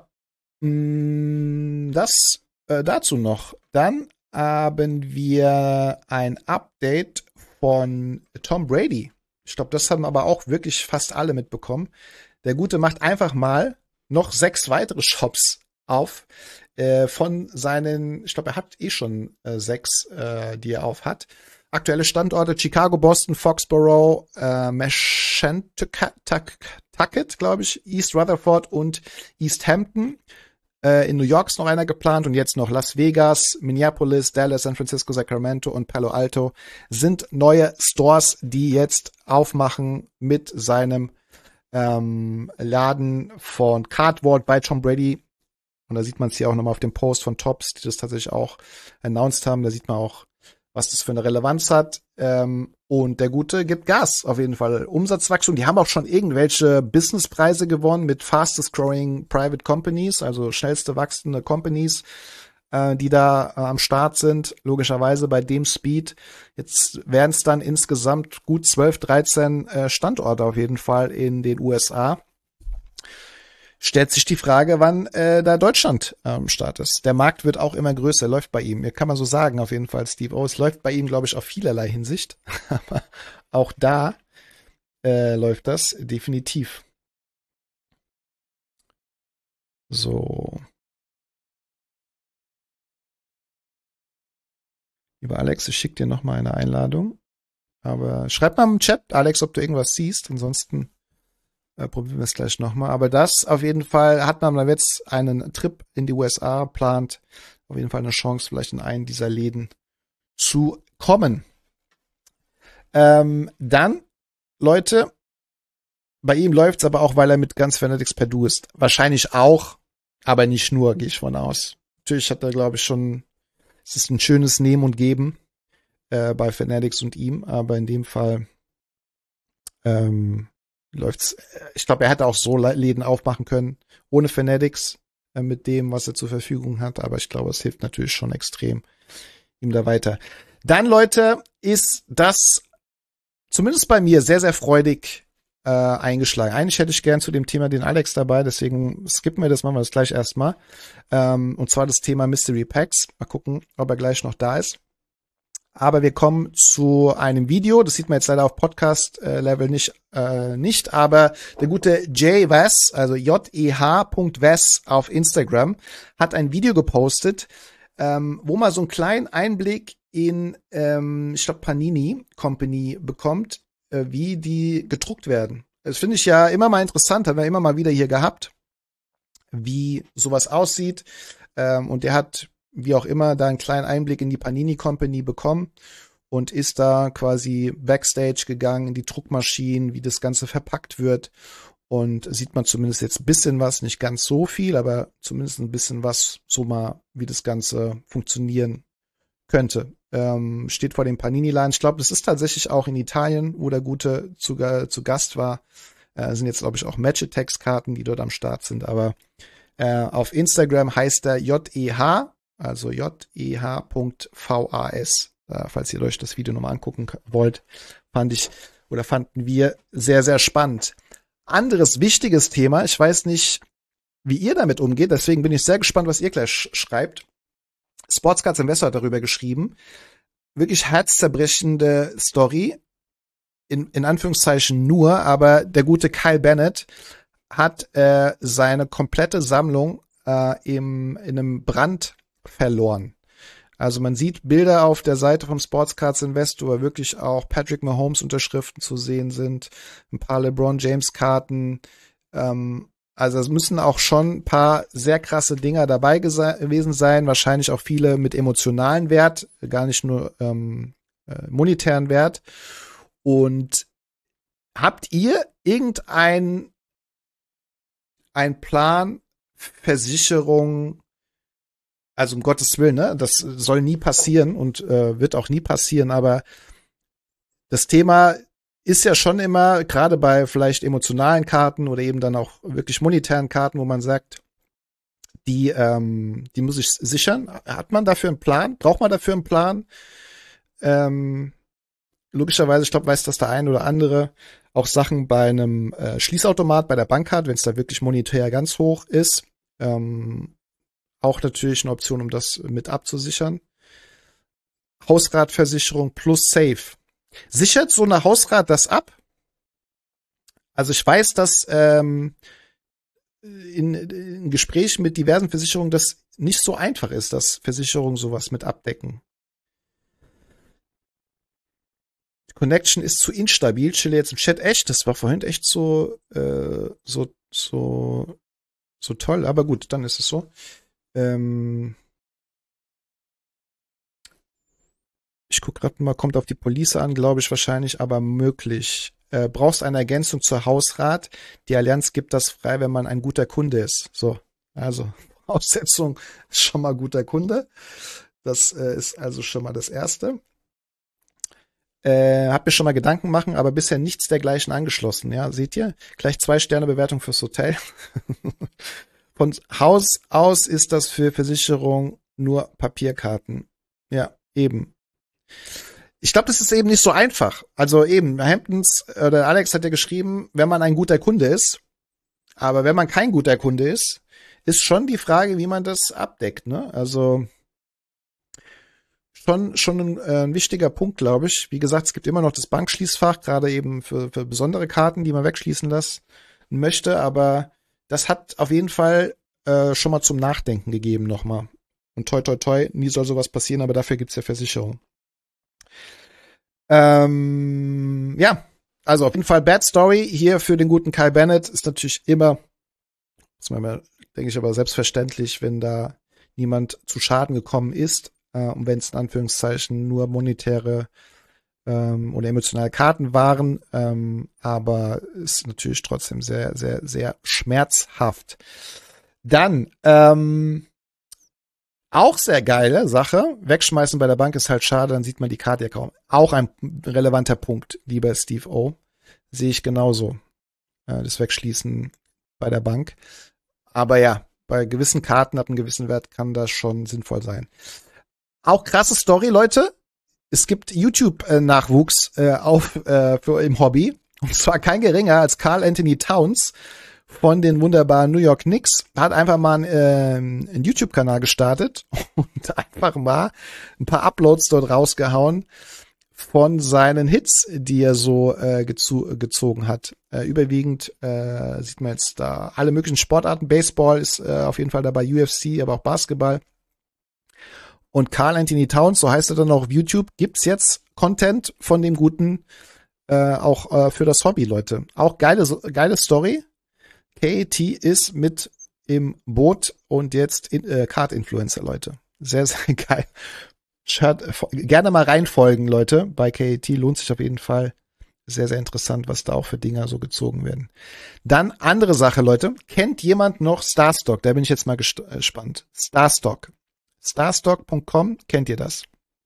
Das dazu noch. Dann haben wir ein Update von Tom Brady. Ich glaube, das haben aber auch wirklich fast alle mitbekommen. Der Gute macht einfach mal noch 6 weitere Shops auf von seinen, ich glaube, er hat schon 6, die er auf hat. Aktuelle Standorte Chicago, Boston, Foxborough, Mashantucket, glaube ich, East Rutherford und East Hampton. In New York ist noch einer geplant und jetzt noch Las Vegas, Minneapolis, Dallas, San Francisco, Sacramento und Palo Alto sind neue Stores, die jetzt aufmachen mit seinem Laden von Cardboard bei Tom Brady. Und da sieht man es hier auch nochmal auf dem Post von Tops, die das tatsächlich auch announced haben. Da sieht man auch, was das für eine Relevanz hat. Und der Gute gibt Gas, auf jeden Fall. Umsatzwachstum, die haben auch schon irgendwelche Businesspreise gewonnen mit fastest growing private companies, also schnellste wachsende Companies, die da am Start sind, logischerweise bei dem Speed. Jetzt werden es dann insgesamt gut 12, 13 Standorte auf jeden Fall in den USA. Stellt sich die Frage, wann da Deutschland am Start ist. Der Markt wird auch immer größer, läuft bei ihm. Kann man so sagen, auf jeden Fall, Steve O. Es läuft bei ihm, glaube ich, auf vielerlei Hinsicht. Aber auch da läuft das definitiv. So. Lieber Alex, ich schicke dir noch mal eine Einladung. Aber schreib mal im Chat, Alex, ob du irgendwas siehst. Ansonsten probieren wir es gleich nochmal. Aber das auf jeden Fall hat man jetzt einen Trip in die USA, plant auf jeden Fall eine Chance, vielleicht in einen dieser Läden zu kommen. Dann, Leute, bei ihm läuft's aber auch, weil er mit Guns Fanatics per Du ist. Wahrscheinlich auch, aber nicht nur, gehe ich von aus. Natürlich hat er, glaube ich, schon, es ist ein schönes Nehmen und Geben bei Fanatics und ihm, aber in dem Fall läuft's. Ich glaube, er hätte auch so Läden aufmachen können, ohne Fanatics, mit dem, was er zur Verfügung hat. Aber ich glaube, es hilft natürlich schon extrem ihm da weiter. Dann, Leute, ist das zumindest bei mir sehr, sehr freudig eingeschlagen. Eigentlich hätte ich gern zu dem Thema den Alex dabei, deswegen skippen wir das, machen wir das gleich erstmal. Und zwar das Thema Mystery Packs. Mal gucken, ob er gleich noch da ist. Aber wir kommen zu einem Video, das sieht man jetzt leider auf Podcast-Level nicht, aber der gute Jay Wes, also JEH.Wes auf Instagram, hat ein Video gepostet, wo man so einen kleinen Einblick in, ich glaube, Panini Company bekommt, wie die gedruckt werden. Das finde ich ja immer mal interessant, haben wir immer mal wieder hier gehabt, wie sowas aussieht. Und der hat wie auch immer, da einen kleinen Einblick in die Panini Company bekommen und ist da quasi Backstage gegangen in die Druckmaschinen, wie das Ganze verpackt wird. Und sieht man zumindest jetzt ein bisschen was, nicht ganz so viel, aber zumindest ein bisschen was, so mal, wie das Ganze funktionieren könnte. Steht vor dem Panini-Laden. Ich glaube, das ist tatsächlich auch in Italien, wo der Gute zu Gast war. Sind jetzt, glaube ich, auch Match-Attacks-Karten, die dort am Start sind. Aber auf Instagram heißt er JEH, also JEH.VAS, falls ihr euch das Video nochmal angucken wollt, fanden wir sehr, sehr spannend. anderes wichtiges Thema. Ich weiß nicht, wie ihr damit umgeht. Deswegen bin ich sehr gespannt, was ihr gleich schreibt. Sportscards Investor hat darüber geschrieben. Wirklich herzzerbrechende Story. In Anführungszeichen nur, aber der gute Kyle Bennett hat seine komplette Sammlung in einem Brand verloren. Also man sieht Bilder auf der Seite vom Sportscards Invest, wo wirklich auch Patrick Mahomes Unterschriften zu sehen sind, ein paar LeBron James Karten. Also es müssen auch schon ein paar sehr krasse Dinger dabei gewesen sein, wahrscheinlich auch viele mit emotionalen Wert, gar nicht nur monetären Wert. Und habt ihr irgendeinen Plan, Versicherung, also um Gottes Willen, ne? Das soll nie passieren und wird auch nie passieren, aber das Thema ist ja schon immer, gerade bei vielleicht emotionalen Karten oder eben dann auch wirklich monetären Karten, wo man sagt, die muss ich sichern. Hat man dafür einen Plan? Braucht man dafür einen Plan? Logischerweise, ich glaube, weiß das der ein oder andere, auch Sachen bei einem Schließautomat bei der Bank hat, wenn es da wirklich monetär ganz hoch ist. Auch natürlich eine Option, um das mit abzusichern. Hausratversicherung plus Safe. Sichert so eine Hausrat das ab? Also ich weiß, dass in Gesprächen mit diversen Versicherungen das nicht so einfach ist, dass Versicherungen sowas mit abdecken. Connection ist zu instabil. Chille jetzt im Chat echt. Das war vorhin echt so toll. Aber gut, dann ist es so. Ich gucke gerade mal, kommt auf die Police an, glaube ich wahrscheinlich, aber möglich. Brauchst eine Ergänzung zur Hausrat. Die Allianz gibt das frei, wenn man ein guter Kunde ist. So, also Voraussetzung ist schon mal guter Kunde. Das ist also schon mal das Erste. Hab mir schon mal Gedanken machen, aber bisher nichts dergleichen angeschlossen. Ja, seht ihr? Gleich 2-Sterne-Bewertung fürs Hotel. Von Haus aus ist das für Versicherung nur Papierkarten. Ja, eben. Ich glaube, das ist eben nicht so einfach. Also eben, Hamptons oder Alex hat ja geschrieben, wenn man ein guter Kunde ist, aber wenn man kein guter Kunde ist, ist schon die Frage, wie man das abdeckt, ne? Also schon ein wichtiger Punkt, glaube ich. Wie gesagt, es gibt immer noch das Bankschließfach, gerade eben für besondere Karten, die man wegschließen lassen möchte, aber das hat auf jeden Fall schon mal zum Nachdenken gegeben nochmal. Und toi, toi, toi, nie soll sowas passieren, aber dafür gibt's ja Versicherung. Ja, also auf jeden Fall Bad Story hier für den guten Kyle Bennett ist natürlich immer, denke ich aber selbstverständlich, wenn da niemand zu Schaden gekommen ist, und wenn es in Anführungszeichen nur monetäre oder emotionale Karten waren, aber ist natürlich trotzdem sehr, sehr, sehr schmerzhaft. Dann, auch sehr geile Sache. Wegschmeißen bei der Bank ist halt schade, dann sieht man die Karte ja kaum. Auch ein relevanter Punkt, lieber Steve O. Sehe ich genauso. Das Wegschließen bei der Bank. Aber ja, bei gewissen Karten ab einem gewissen Wert kann das schon sinnvoll sein. Auch krasse Story, Leute. Es gibt YouTube-Nachwuchs für im Hobby. Und zwar kein geringer als Karl Anthony Towns von den wunderbaren New York Knicks. Hat einfach mal einen YouTube-Kanal gestartet und einfach mal ein paar Uploads dort rausgehauen von seinen Hits, die er so gezogen hat. Überwiegend sieht man jetzt da alle möglichen Sportarten. Baseball ist auf jeden Fall dabei, UFC, aber auch Basketball. Und Karl Anthony Towns, so heißt er dann auch auf YouTube, gibt's jetzt Content von dem Guten auch für das Hobby, Leute. Auch geile Story. KAT ist mit im Boot und jetzt Card-Influencer, Leute. Sehr, sehr geil. Gerne mal reinfolgen, Leute. Bei KAT lohnt sich auf jeden Fall. Sehr, sehr interessant, was da auch für Dinger so gezogen werden. Dann andere Sache, Leute. Kennt jemand noch Starstock? Da bin ich jetzt mal gespannt. Starstock. Starstock.com, kennt ihr das?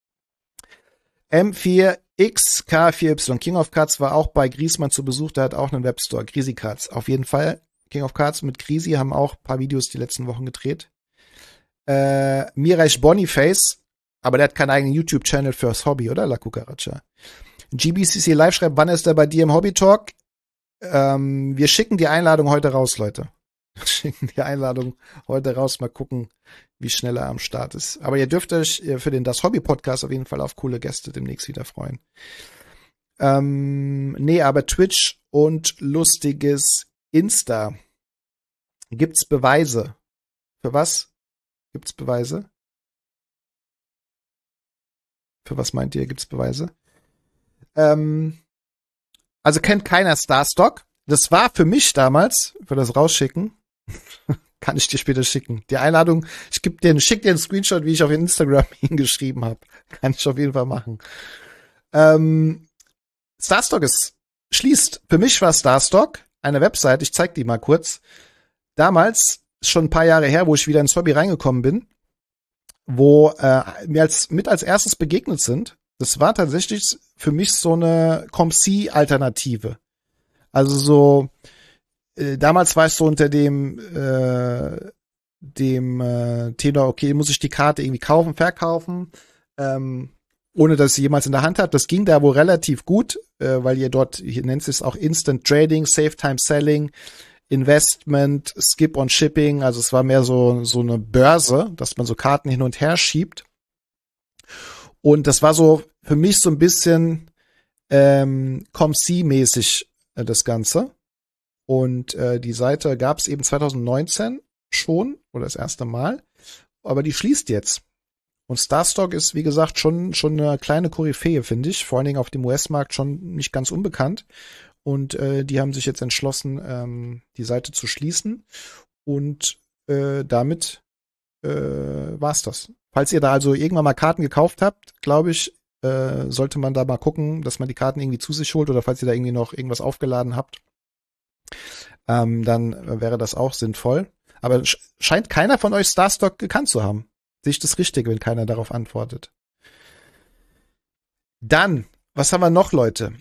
M4X K4Y. King of Cards war auch bei Griezmann zu Besuch, der hat auch einen Webstore. Grisi Cards. Auf jeden Fall. King of Cards mit Grisi haben auch ein paar Videos die letzten Wochen gedreht. Miraj Boniface, aber der hat keinen eigenen YouTube-Channel fürs Hobby, oder? La Cucaracha. GBCC Live schreibt, wann ist er bei dir im Hobby Talk? Wir schicken die Einladung heute raus, Leute. Wir schicken die Einladung heute raus. Mal gucken, wie schnell er am Start ist. Aber ihr dürft euch für den Das Hobby Podcast auf jeden Fall auf coole Gäste demnächst wieder freuen. Nee, aber Twitch und lustiges Insta. Gibt's Beweise? Für was gibt's Beweise? Für was meint ihr, gibt's Beweise? Also kennt keiner Starstock. Das war für mich damals, für das Rausschicken, kann ich dir später schicken. Die Einladung, schick dir einen Screenshot, wie ich auf Instagram hingeschrieben habe. Kann ich auf jeden Fall machen. Starstock schließt. Für mich war Starstock eine Website, ich zeig die mal kurz. Damals, schon ein paar Jahre her, wo ich wieder ins Hobby reingekommen bin, wo mir als erstes begegnet sind. Das war tatsächlich für mich so eine ComC-Alternative. Also so, damals war ich so unter dem Tenor, okay, muss ich die Karte irgendwie kaufen, verkaufen, ohne dass ich sie jemals in der Hand habe. Das ging da wohl relativ gut, weil ihr dort, hier nennt es auch Instant Trading, Safe Time Selling, Investment, Skip on Shipping, also es war mehr so eine Börse, dass man so Karten hin und her schiebt. Und das war so für mich so ein bisschen ComC-mäßig das Ganze. Und die Seite gab es eben 2019 schon, oder das erste Mal, aber die schließt jetzt. Und Starstock ist, wie gesagt, schon eine kleine Koryphäe, finde ich, vor allen Dingen auf dem US-Markt schon nicht ganz unbekannt. Und die haben sich jetzt entschlossen, die Seite zu schließen. Und damit war's das. Falls ihr da also irgendwann mal Karten gekauft habt, glaube ich, sollte man da mal gucken, dass man die Karten irgendwie zu sich holt oder falls ihr da irgendwie noch irgendwas aufgeladen habt, dann wäre das auch sinnvoll. Aber scheint keiner von euch Starstock gekannt zu haben. Sehe ich das richtig, wenn keiner darauf antwortet? Dann, was haben wir noch, Leute?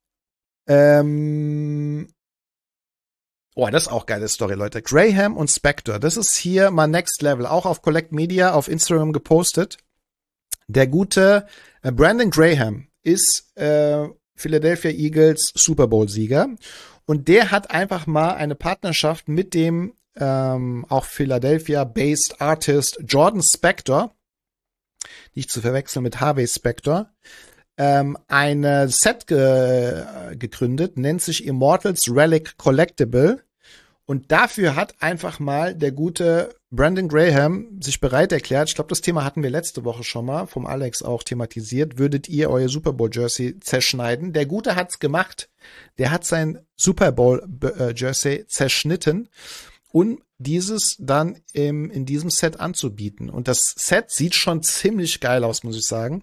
Oh, das ist auch geile Story, Leute. Graham und Spectre. Das ist hier mal Next Level. Auch auf Collect Media auf Instagram gepostet. Der gute Brandon Graham ist Philadelphia Eagles Super Bowl-Sieger. Und der hat einfach mal eine Partnerschaft mit dem auch Philadelphia-based Artist Jordan Spector, nicht zu verwechseln mit Harvey Spector, eine Set gegründet, nennt sich Immortals Relic Collectible. Und dafür hat einfach mal der gute Brandon Graham sich bereit erklärt. Ich glaube, das Thema hatten wir letzte Woche schon mal, vom Alex auch thematisiert. Würdet ihr euer Super Bowl Jersey zerschneiden? Der Gute hat's gemacht. Der hat sein Super Bowl Jersey zerschnitten, um dieses dann in diesem Set anzubieten. Und das Set sieht schon ziemlich geil aus, muss ich sagen.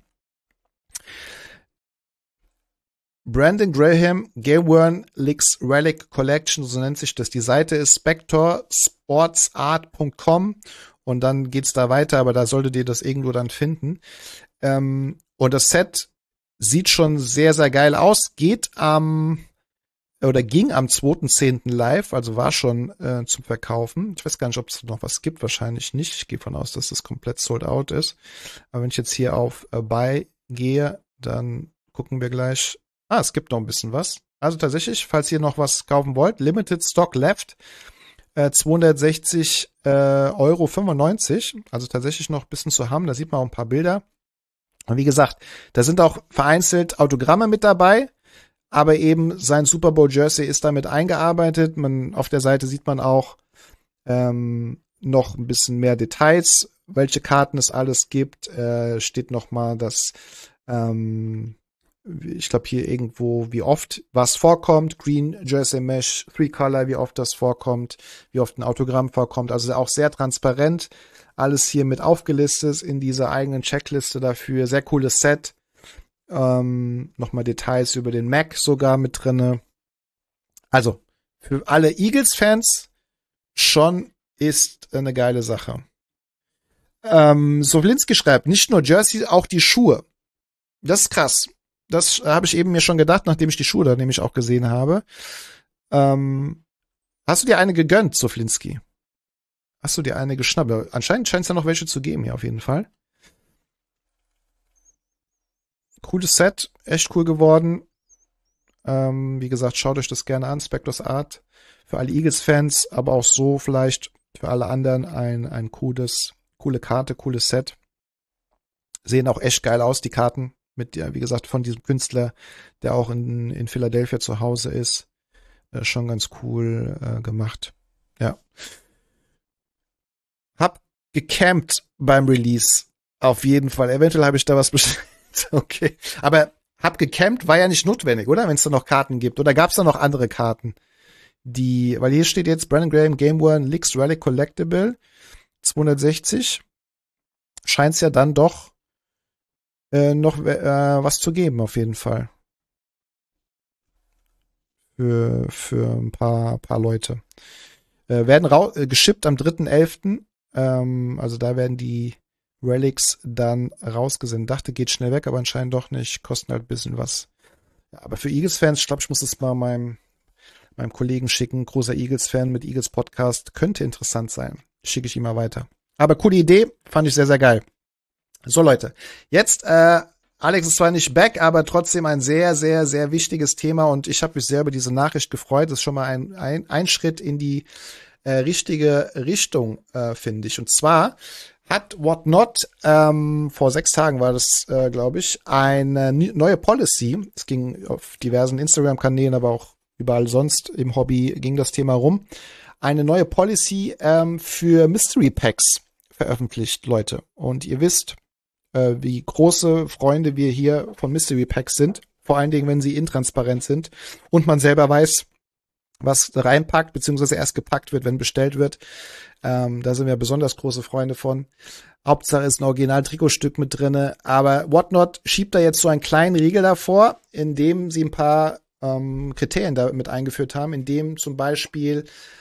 Brandon Graham Gaywern Licks Relic Collection, so nennt sich das. Die Seite ist spectorsportsart.com und dann geht's da weiter, aber da solltet ihr das irgendwo dann finden. Und das Set sieht schon sehr, sehr geil aus. Ging am 2.10. live, also war schon zum Verkaufen. Ich weiß gar nicht, ob es noch was gibt, wahrscheinlich nicht. Ich gehe von aus, dass das komplett sold out ist. Aber wenn ich jetzt hier auf Buy gehe, dann gucken wir gleich. Es gibt noch ein bisschen was. Also tatsächlich, falls ihr noch was kaufen wollt, Limited Stock Left, 260,95 €. Also tatsächlich noch ein bisschen zu haben. Da sieht man auch ein paar Bilder. Und wie gesagt, da sind auch vereinzelt Autogramme mit dabei. Aber eben sein Super Bowl Jersey ist damit eingearbeitet. Auf der Seite sieht man auch noch ein bisschen mehr Details, welche Karten es alles gibt. Steht noch mal das ich glaube hier irgendwo, wie oft was vorkommt, Green Jersey Mesh, 3-Color, wie oft das vorkommt, wie oft ein Autogramm vorkommt, also auch sehr transparent, alles hier mit aufgelistet in dieser eigenen Checkliste dafür, sehr cooles Set, nochmal Details über den Mac sogar mit drinne, also für alle Eagles-Fans schon ist eine geile Sache. Sowlinski schreibt, nicht nur Jersey, auch die Schuhe. Das ist krass. Das habe ich eben mir schon gedacht, nachdem ich die Schuhe da nämlich auch gesehen habe. Hast du dir eine gegönnt, Soflinski? Hast du dir eine geschnappt? Anscheinend scheint es ja noch welche zu geben hier auf jeden Fall. Cooles Set, echt cool geworden. Wie gesagt, schaut euch das gerne an, Spectors Art. Für alle Eagles-Fans, aber auch so vielleicht für alle anderen ein coole Karte, cooles Set. Sehen auch echt geil aus, die Karten. Mit, ja, wie gesagt, von diesem Künstler, der auch in Philadelphia zu Hause ist. Schon ganz cool gemacht. Ja. Hab gecampt beim Release. Auf jeden Fall. Eventuell habe ich da was bestellt. Okay. Aber hab gecampt war ja nicht notwendig, oder? Wenn es da noch Karten gibt. Oder gab es da noch andere Karten? Weil hier steht jetzt Brandon Graham Game One Licks Relic Collectible 260. Scheint es ja dann doch noch was zu geben, auf jeden Fall. Für ein paar Leute. Werden geschippt am 3.11. Also da werden die Relics dann rausgesendet. Dachte, geht schnell weg, aber anscheinend doch nicht. Kosten halt ein bisschen was. Ja, aber für Eagles-Fans, ich glaube, ich muss es mal meinem Kollegen schicken. Großer Eagles-Fan mit Eagles Podcast. Könnte interessant sein. Schicke ich ihm mal weiter. Aber coole Idee. Fand ich sehr, sehr geil. So, Leute. Jetzt, Alex ist zwar nicht back, aber trotzdem ein sehr, sehr, sehr wichtiges Thema und ich habe mich sehr über diese Nachricht gefreut. Das ist schon mal ein Schritt in die richtige Richtung, finde ich. Und zwar hat Whatnot, vor 6 Tagen war das, glaube ich, eine neue Policy. Es ging auf diversen Instagram-Kanälen, aber auch überall sonst im Hobby ging das Thema rum. Eine neue Policy für Mystery Packs veröffentlicht, Leute. Und ihr wisst, wie große Freunde wir hier von Mystery Packs sind. Vor allen Dingen, wenn sie intransparent sind und man selber weiß, was reinpackt, beziehungsweise erst gepackt wird, wenn bestellt wird. Da sind wir besonders große Freunde von. Hauptsache ist ein Original-Trikotstück mit drinne. Aber Whatnot schiebt da jetzt so einen kleinen Riegel davor, indem sie ein paar Kriterien da mit eingeführt haben, indem zum Beispiel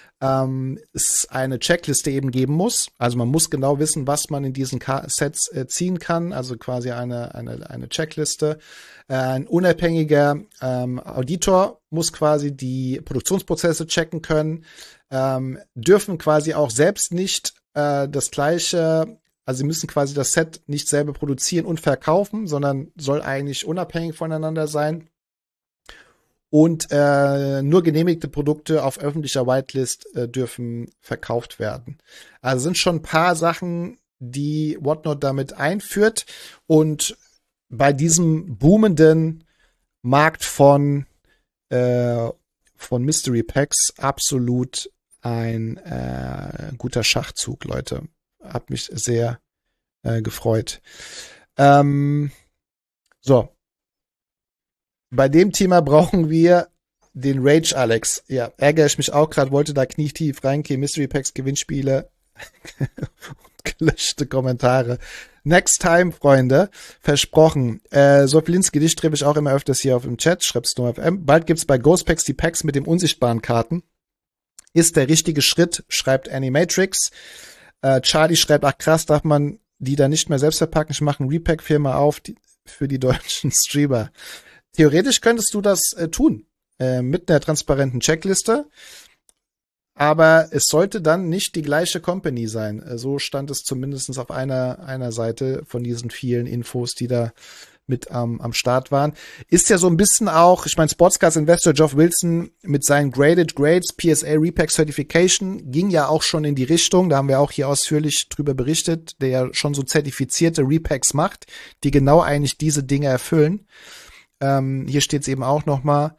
es eine Checkliste eben geben muss. Also man muss genau wissen, was man in diesen Sets ziehen kann. Also quasi eine Checkliste. Ein unabhängiger Auditor muss quasi die Produktionsprozesse checken können. Dürfen quasi auch selbst nicht das gleiche, also sie müssen quasi das Set nicht selber produzieren und verkaufen, sondern soll eigentlich unabhängig voneinander sein. Und nur genehmigte Produkte auf öffentlicher Whitelist dürfen verkauft werden. Also sind schon ein paar Sachen, die Whatnot damit einführt. Und bei diesem boomenden Markt von Mystery Packs absolut ein guter Schachzug, Leute. Hat mich sehr gefreut. So. Bei dem Thema brauchen wir den Rage Alex. Ja, ärgere ich mich auch gerade, wollte da knietief reingehen. Mystery Packs, Gewinnspiele und gelöschte Kommentare. Next time, Freunde. Versprochen. Soflinski, dich treffe ich auch immer öfters hier auf dem Chat. Schreib's nur FM. Bald gibt's bei Ghost Packs die Packs mit dem unsichtbaren Karten. Ist der richtige Schritt, schreibt Animatrix. Charlie schreibt, ach krass, darf man die dann nicht mehr selbst verpacken? Ich mache eine Repack-Firma auf für die deutschen Streamer. Theoretisch könntest du das tun, mit einer transparenten Checkliste, aber es sollte dann nicht die gleiche Company sein. So stand es zumindest auf einer Seite von diesen vielen Infos, die da mit am Start waren. Ist ja so ein bisschen auch, ich meine, Sportscast Investor Geoff Wilson mit seinen Graded Grades, PSA Repack Certification, ging ja auch schon in die Richtung, da haben wir auch hier ausführlich drüber berichtet, der ja schon so zertifizierte Repacks macht, die genau eigentlich diese Dinge erfüllen. Hier steht es eben auch nochmal,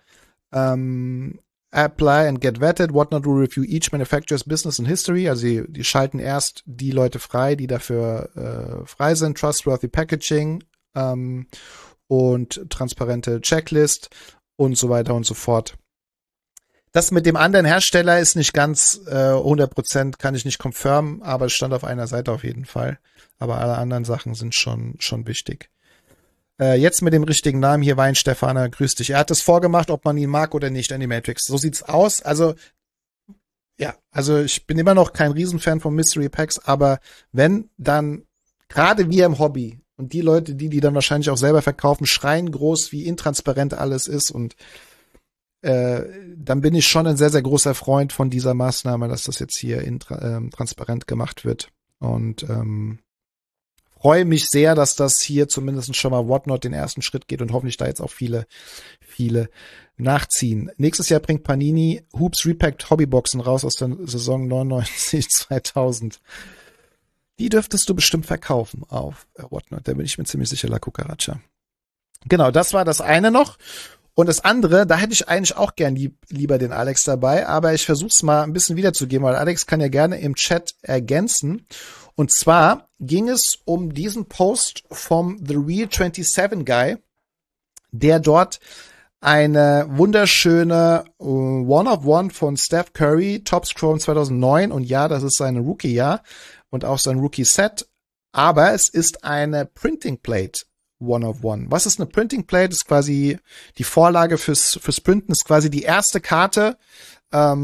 apply and get vetted, Whatnot will review each manufacturer's business and history, also die schalten erst die Leute frei, die dafür frei sind, trustworthy packaging und transparente Checklist und so weiter und so fort. Das mit dem anderen Hersteller ist nicht ganz 100%, kann ich nicht confirmen, aber es stand auf einer Seite auf jeden Fall. Aber alle anderen Sachen sind schon wichtig. Jetzt mit dem richtigen Namen hier, Weinstefaner, grüß dich. Er hat es vorgemacht, ob man ihn mag oder nicht, Animatrix. So sieht's aus. Also, ja, also ich bin immer noch kein Riesenfan von Mystery Packs, aber wenn, dann gerade wir im Hobby und die Leute, die dann wahrscheinlich auch selber verkaufen, schreien groß, wie intransparent alles ist und dann bin ich schon ein sehr, sehr großer Freund von dieser Maßnahme, dass das jetzt hier transparent gemacht wird und freue mich sehr, dass das hier zumindest schon mal Whatnot den ersten Schritt geht und hoffentlich da jetzt auch viele nachziehen. Nächstes Jahr bringt Panini Hoops Repacked Hobbyboxen raus aus der Saison 99/2000. Die dürftest du bestimmt verkaufen auf Whatnot. Da bin ich mir ziemlich sicher, La Cucaracha. Genau, das war das eine noch. Und das andere, da hätte ich eigentlich auch gern lieber den Alex dabei, aber ich versuche es mal ein bisschen wiederzugeben, weil Alex kann ja gerne im Chat ergänzen. Und zwar ging es um diesen Post vom The Real 27 Guy, der dort eine wunderschöne One-of-One von Steph Curry, Topscorer 2009. Und ja, das ist sein Rookie-Jahr und auch sein Rookie-Set. Aber es ist eine Printing Plate One-of-One. Was ist eine Printing Plate? Das ist quasi die Vorlage fürs Printen. Das ist quasi die erste Karte, das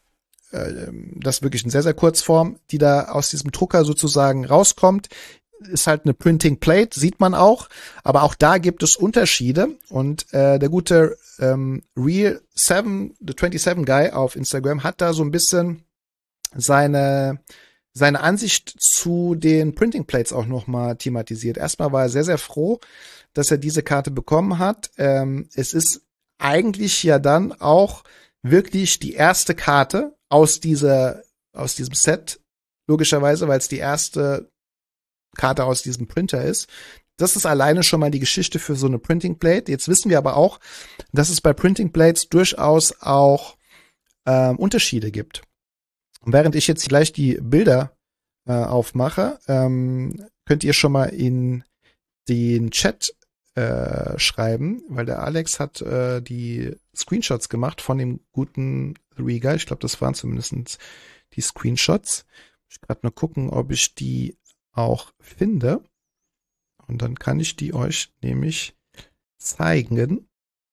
ist wirklich in sehr, sehr Kurzform, die da aus diesem Drucker sozusagen rauskommt. Ist halt eine Printing Plate, sieht man auch. Aber auch da gibt es Unterschiede. Und der gute Real 7, the 27 Guy auf Instagram hat da so ein bisschen seine Ansicht zu den Printing Plates auch nochmal thematisiert. Erstmal war er sehr, sehr froh, dass er diese Karte bekommen hat. Es ist eigentlich ja dann auch wirklich die erste Karte aus diesem Set, logischerweise, weil es die erste Karte aus diesem Printer ist. Das ist alleine schon mal die Geschichte für so eine Printing Plate. Jetzt wissen wir aber auch, dass es bei Printing Plates durchaus auch Unterschiede gibt. Und während ich jetzt gleich die Bilder aufmache, könnt ihr schon mal in den Chat schreiben, weil der Alex hat die Screenshots gemacht von dem guten Riga. Ich glaube, das waren zumindest die Screenshots. Ich gerade mal gucken, ob ich die auch finde. Und dann kann ich die euch nämlich zeigen.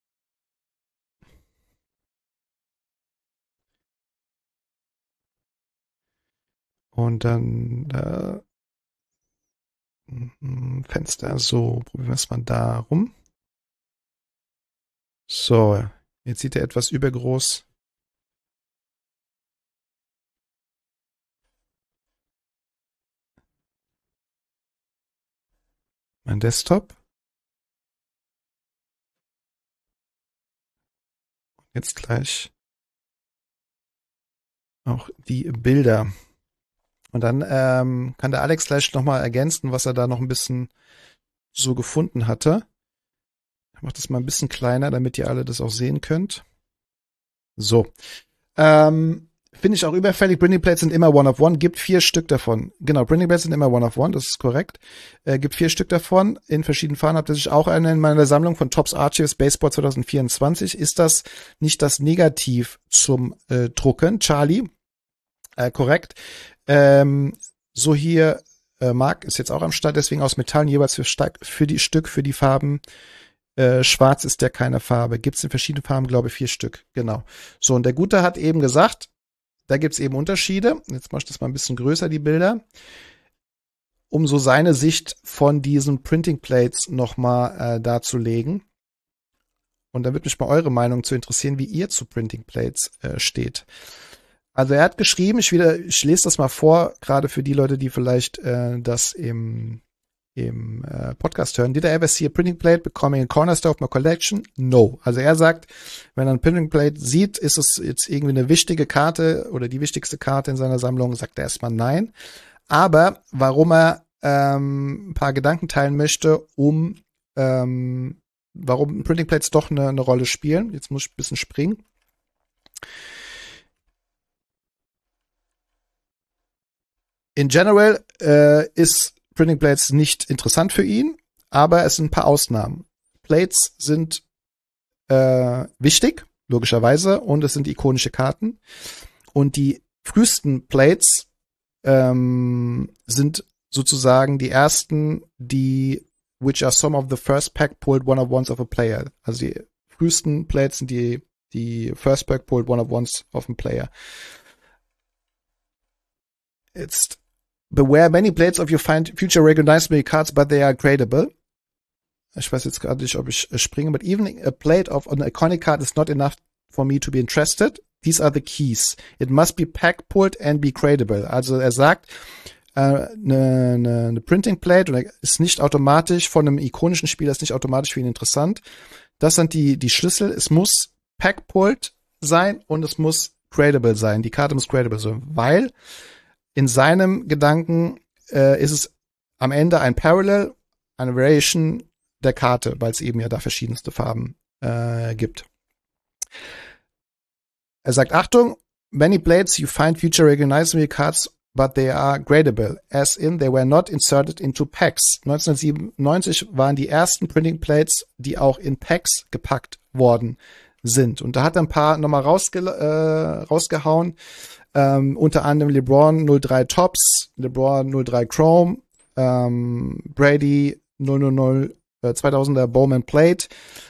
Und dann Fenster, so, probieren wir es mal da rum. So, jetzt sieht er etwas übergroß. Mein Desktop. Jetzt gleich auch die Bilder. Und dann kann der Alex gleich nochmal ergänzen, was er da noch ein bisschen so gefunden hatte. Ich mache das mal ein bisschen kleiner, damit ihr alle das auch sehen könnt. So. Finde ich auch überfällig. Printing Plates sind immer One-of-One. Gibt 4 Stück davon. Genau, Printing Plates sind immer One-of-One. Das ist korrekt. Gibt 4 Stück davon. In verschiedenen Farben. Habt ihr sich auch eine in meiner Sammlung von Topps Archives Baseball 2024. Ist das nicht das Negativ zum Drucken? Charlie? Korrekt. So hier, Marc ist jetzt auch am Start, deswegen aus Metallen jeweils für die Farben. Schwarz ist ja keine Farbe. Gibt es in verschiedenen Farben, glaube ich, 4 Stück. Genau. So, und der Gute hat eben gesagt, da gibt es eben Unterschiede. Jetzt mache ich das mal ein bisschen größer, die Bilder. Um so seine Sicht von diesen Printing Plates nochmal darzulegen. Und da würde mich mal eure Meinung zu interessieren, wie ihr zu Printing Plates steht. Also er hat geschrieben, ich lese das mal vor, gerade für die Leute, die vielleicht das im Podcast hören. Did I ever see a printing plate becoming a cornerstone of my collection? No. Also er sagt, wenn er ein Printing Plate sieht, ist es jetzt irgendwie eine wichtige Karte oder die wichtigste Karte in seiner Sammlung, sagt er erstmal nein. Aber warum er ein paar Gedanken teilen möchte, warum Printing Plates doch eine Rolle spielen. Jetzt muss ich ein bisschen springen. In general ist Printing Plates nicht interessant für ihn, aber es sind ein paar Ausnahmen. Plates sind wichtig, logischerweise, und es sind ikonische Karten. Und die frühesten Plates sind sozusagen die ersten, which are some of the first pack pulled one-of-ones of a player. Also die frühesten Plates sind die first pack pulled one-of-ones of a player. It's beware many plates of you find future recognizable cards, but they are gradable. Ich weiß jetzt gerade nicht, ob ich springe, but even a plate of an iconic card is not enough for me to be interested. These are the keys. It must be pack pulled and be gradable. Also er sagt, eine Printing Plate oder ist nicht automatisch von einem ikonischen Spieler, ist nicht automatisch für ihn interessant. Das sind die Schlüssel. Es muss Pack-Pulled sein und es muss gradable sein. Die Karte muss gradable sein, weil in seinem Gedanken ist es am Ende ein Parallel, eine Variation der Karte, weil es eben ja da verschiedenste Farben gibt. Er sagt, Achtung, many blades you find feature recognizable cards, but they are gradable, as in they were not inserted into packs. 1997 waren die ersten Printing Plates, die auch in Packs gepackt worden sind. Und da hat er ein paar nochmal rausgehauen. Unter anderem LeBron 03 Topps, LeBron 03 Chrome, Brady 000 2000er Bowman Plate,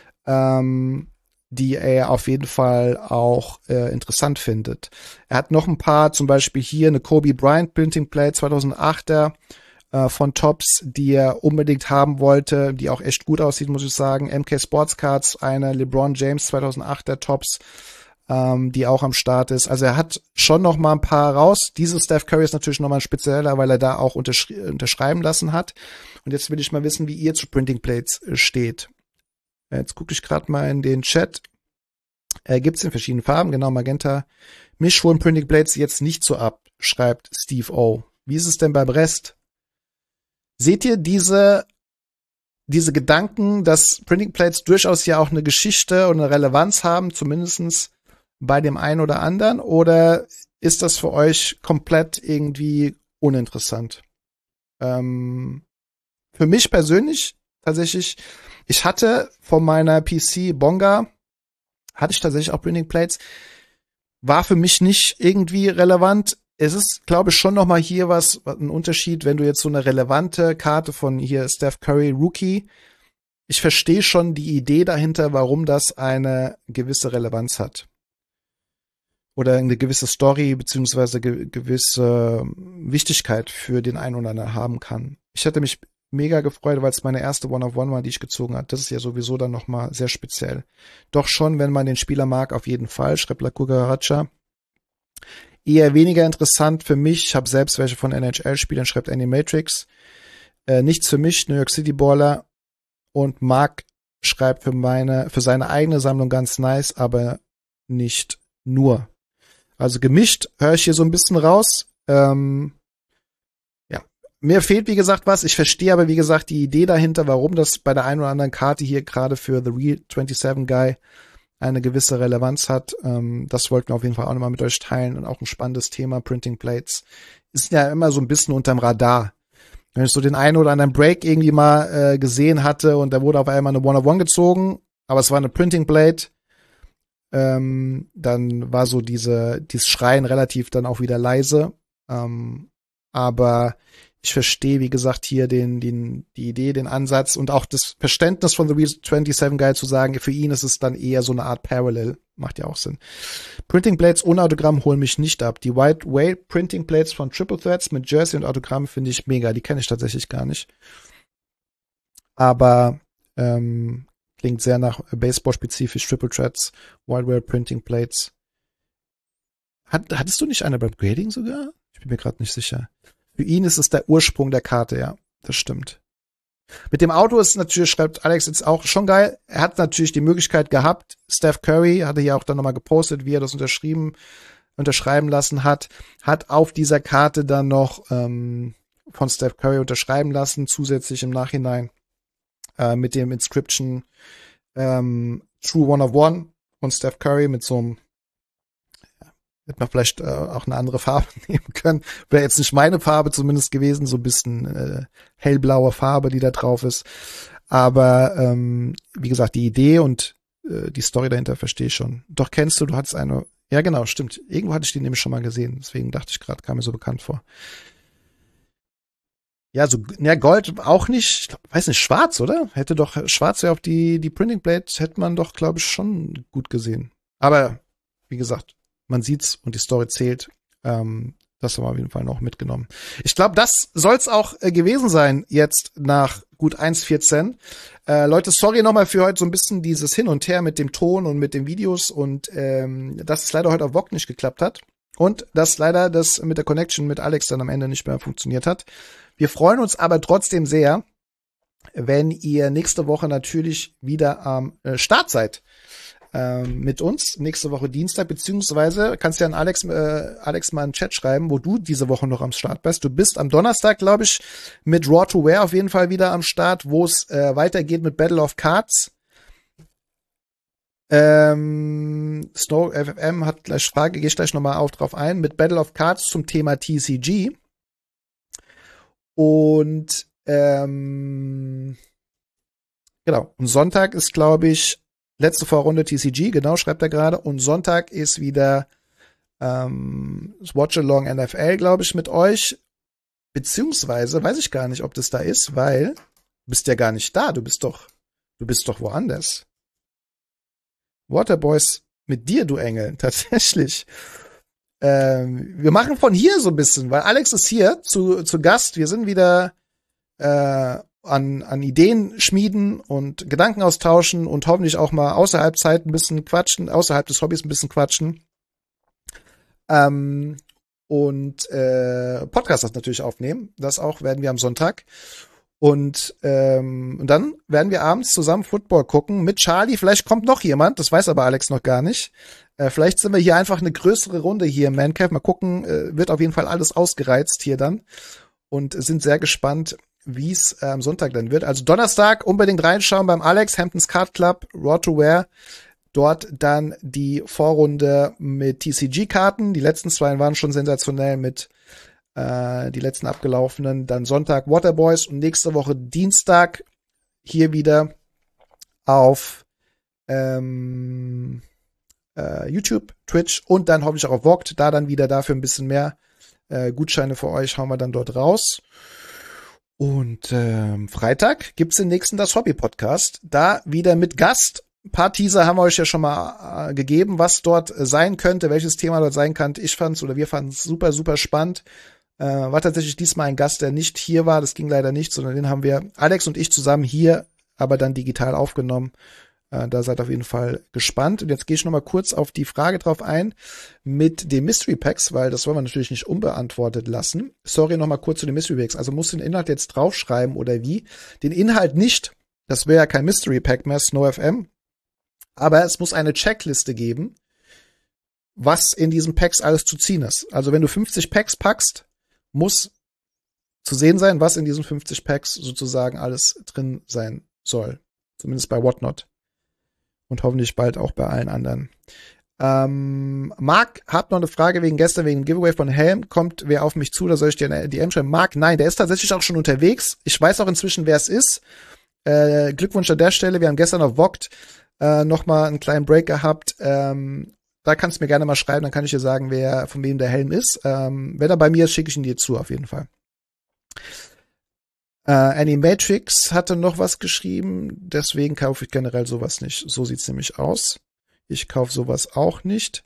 die er auf jeden Fall auch interessant findet. Er hat noch ein paar, zum Beispiel hier eine Kobe Bryant Printing Plate 2008er von Topps, die er unbedingt haben wollte, die auch echt gut aussieht, muss ich sagen. MK Sports Cards, eine LeBron James 2008er Topps, die auch am Start ist. Also er hat schon noch mal ein paar raus. Dieses Steph Curry ist natürlich noch mal ein spezieller, weil er da auch unterschreiben lassen hat. Und jetzt will ich mal wissen, wie ihr zu Printing Plates steht. Jetzt gucke ich gerade mal in den Chat. Gibt's in verschiedenen Farben, genau, Magenta. Mich schon Printing Plates jetzt nicht so ab, schreibt Steve O. Wie ist es denn beim Rest? Seht ihr diese Gedanken, dass Printing Plates durchaus ja auch eine Geschichte und eine Relevanz haben, zumindestens bei dem einen oder anderen? Oder ist das für euch komplett irgendwie uninteressant? Für mich persönlich tatsächlich, ich hatte von meiner PC Bonga, hatte ich tatsächlich auch Printing Plates, war für mich nicht irgendwie relevant. Es ist, glaube ich, schon noch mal hier ein Unterschied, wenn du jetzt so eine relevante Karte von hier Steph Curry Rookie, ich verstehe schon die Idee dahinter, warum das eine gewisse Relevanz hat. Oder eine gewisse Story beziehungsweise gewisse Wichtigkeit für den einen oder anderen haben kann. Ich hätte mich mega gefreut, weil es meine erste One-of-One war, die ich gezogen habe. Das ist ja sowieso dann nochmal sehr speziell. Doch schon, wenn man den Spieler mag, auf jeden Fall, schreibt Lakugaracha. Eher weniger interessant für mich. Ich habe selbst welche von NHL-Spielern, schreibt Animatrix. Nichts für mich, New York City Baller. Und Mark schreibt für seine eigene Sammlung ganz nice, aber nicht nur. Also gemischt höre ich hier so ein bisschen raus. Mir fehlt, wie gesagt, was. Ich verstehe aber, wie gesagt, die Idee dahinter, warum das bei der einen oder anderen Karte hier gerade für The Real 27 Guy eine gewisse Relevanz hat. Das wollten wir auf jeden Fall auch nochmal mit euch teilen. Und auch ein spannendes Thema, Printing Plates. Ist ja immer so ein bisschen unterm Radar. Wenn ich so den einen oder anderen Break irgendwie mal gesehen hatte und da wurde auf einmal eine One-of-One gezogen, aber es war eine Printing Plate, dann war so dieses Schreien relativ dann auch wieder leise. Aber ich verstehe, wie gesagt, hier die Idee, den Ansatz und auch das Verständnis von The Real 27 Guy zu sagen, für ihn ist es dann eher so eine Art Parallel. Macht ja auch Sinn. Printing Plates ohne Autogramm holen mich nicht ab. Die White Whale Printing Plates von Triple Threats mit Jersey und Autogramm finde ich mega. Die kenne ich tatsächlich gar nicht. Aber klingt sehr nach Baseball-spezifisch. Triple Threats, White Whale Printing Plates. Hattest du nicht eine beim Grading sogar? Ich bin mir gerade nicht sicher. Für ihn ist es der Ursprung der Karte, ja. Das stimmt. Mit dem Auto ist natürlich, schreibt Alex jetzt auch schon geil. Er hat natürlich die Möglichkeit gehabt. Steph Curry hatte hier auch dann nochmal gepostet, wie er das unterschreiben lassen hat. Hat auf dieser Karte dann noch von Steph Curry unterschreiben lassen, zusätzlich im Nachhinein mit dem Inscription True One-of-One von Steph Curry mit so einem, hätte man vielleicht auch eine andere Farbe nehmen können. Wäre jetzt nicht meine Farbe zumindest gewesen, so ein bisschen hellblaue Farbe, die da drauf ist. Aber wie gesagt, die Idee und die Story dahinter verstehe ich schon. Doch kennst du hattest eine, ja genau, stimmt. Irgendwo hatte ich die nämlich schon mal gesehen. Deswegen dachte ich gerade, kam mir so bekannt vor. Ja, so, ja, Gold auch nicht, ich weiß nicht, schwarz, oder? Hätte doch, schwarz ja auf die Printing Plate hätte man doch, glaube ich, schon gut gesehen. Aber, wie gesagt, man sieht's und die Story zählt. Das haben wir auf jeden Fall noch mitgenommen. Ich glaube, das soll's auch gewesen sein jetzt nach gut 1,14. Leute, sorry nochmal für heute so ein bisschen dieses Hin und Her mit dem Ton und mit den Videos und dass es leider heute auf VOG nicht geklappt hat. Und dass leider das mit der Connection mit Alex dann am Ende nicht mehr funktioniert hat. Wir freuen uns aber trotzdem sehr, wenn ihr nächste Woche natürlich wieder am Start seid mit uns. Nächste Woche Dienstag, beziehungsweise kannst du ja an Alex mal einen Chat schreiben, wo du diese Woche noch am Start bist. Du bist am Donnerstag, glaube ich, mit Raw to Wear auf jeden Fall wieder am Start, wo es weitergeht mit Battle of Cards. Snow FFM hat gleich Frage, gehe ich gleich nochmal drauf ein, mit Battle of Cards zum Thema TCG. Und genau, und Sonntag ist, glaube ich, letzte Vorrunde TCG, genau, schreibt er gerade. Und Sonntag ist wieder das Watch-Along NFL, glaube ich, mit euch. Beziehungsweise, weiß ich gar nicht, ob das da ist, weil du bist ja gar nicht da, du bist doch woanders. Waterboys mit dir, du Engel, tatsächlich. Wir machen von hier so ein bisschen, weil Alex ist hier zu Gast. Wir sind wieder an Ideen schmieden und Gedanken austauschen und hoffentlich auch mal außerhalb Zeit ein bisschen quatschen, außerhalb des Hobbys ein bisschen quatschen. Und Podcast das natürlich aufnehmen. Das auch werden wir am Sonntag. Und dann werden wir abends zusammen Football gucken mit Charlie. Vielleicht kommt noch jemand, das weiß aber Alex noch gar nicht. Vielleicht sind wir hier einfach eine größere Runde hier im Mancave. Mal gucken, wird auf jeden Fall alles ausgereizt hier dann. Und sind sehr gespannt, wie es am Sonntag dann wird. Also Donnerstag unbedingt reinschauen beim Alex, Hamptons Card Club, Raw to Wear. Dort dann die Vorrunde mit TCG-Karten. Die letzten 2 waren schon sensationell mit die letzten abgelaufenen. Dann Sonntag Waterboys und nächste Woche Dienstag hier wieder auf YouTube, Twitch und dann hoffentlich auch auf Vogt. Da dann wieder dafür ein bisschen mehr Gutscheine für euch hauen wir dann dort raus. Und Freitag gibt's den nächsten Das Hobby Podcast. Da wieder mit Gast. Ein paar Teaser haben wir euch ja schon mal gegeben, was dort sein könnte, welches Thema dort sein kann. Wir fanden es super, super spannend. War tatsächlich diesmal ein Gast, der nicht hier war. Das ging leider nicht, sondern den haben wir Alex und ich zusammen hier, aber dann digital aufgenommen. Da seid auf jeden Fall gespannt. Und jetzt gehe ich noch mal kurz auf die Frage drauf ein mit den Mystery Packs, weil das wollen wir natürlich nicht unbeantwortet lassen. Sorry, noch mal kurz zu den Mystery Packs. Also muss den Inhalt jetzt draufschreiben oder wie? Den Inhalt nicht. Das wäre ja kein Mystery Pack mehr, Snow FM. Aber es muss eine Checkliste geben, was in diesen Packs alles zu ziehen ist. Also wenn du 50 Packs packst, muss zu sehen sein, was in diesen 50 Packs sozusagen alles drin sein soll. Zumindest bei Whatnot. Und hoffentlich bald auch bei allen anderen. Marc hat noch eine Frage wegen gestern, wegen dem Giveaway von Helm. Kommt wer auf mich zu, da soll ich dir eine DM schreiben? Marc, nein, der ist tatsächlich auch schon unterwegs. Ich weiß auch inzwischen, wer es ist. Glückwunsch an der Stelle. Wir haben gestern auf Vogt noch mal einen kleinen Break gehabt. Da kannst du mir gerne mal schreiben, dann kann ich dir sagen, von wem der Helm ist. Wenn er bei mir ist, schicke ich ihn dir zu, auf jeden Fall. Animatrix hatte noch was geschrieben, deswegen kaufe ich generell sowas nicht. So sieht's nämlich aus. Ich kaufe sowas auch nicht.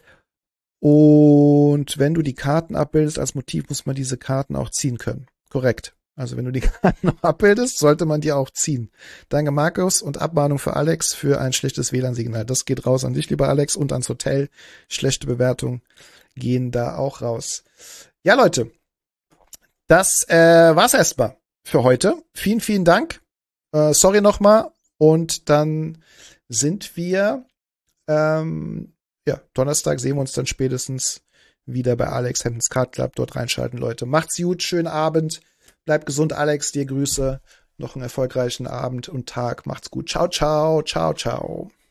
Und wenn du die Karten abbildest als Motiv, muss man diese Karten auch ziehen können. Korrekt. Also wenn du die Karten noch abbildest, sollte man die auch ziehen. Danke Markus und Abmahnung für Alex für ein schlechtes WLAN-Signal. Das geht raus an dich, lieber Alex, und ans Hotel. Schlechte Bewertungen gehen da auch raus. Ja, Leute, das war's erstmal für heute. Vielen, vielen Dank. Sorry nochmal. Und dann sind wir Donnerstag sehen wir uns dann spätestens wieder bei Alex Hamptons Card Club. Dort reinschalten, Leute. Macht's gut, schönen Abend. Bleib gesund, Alex, dir Grüße. Noch einen erfolgreichen Abend und Tag. Macht's gut. Ciao, ciao, ciao, ciao.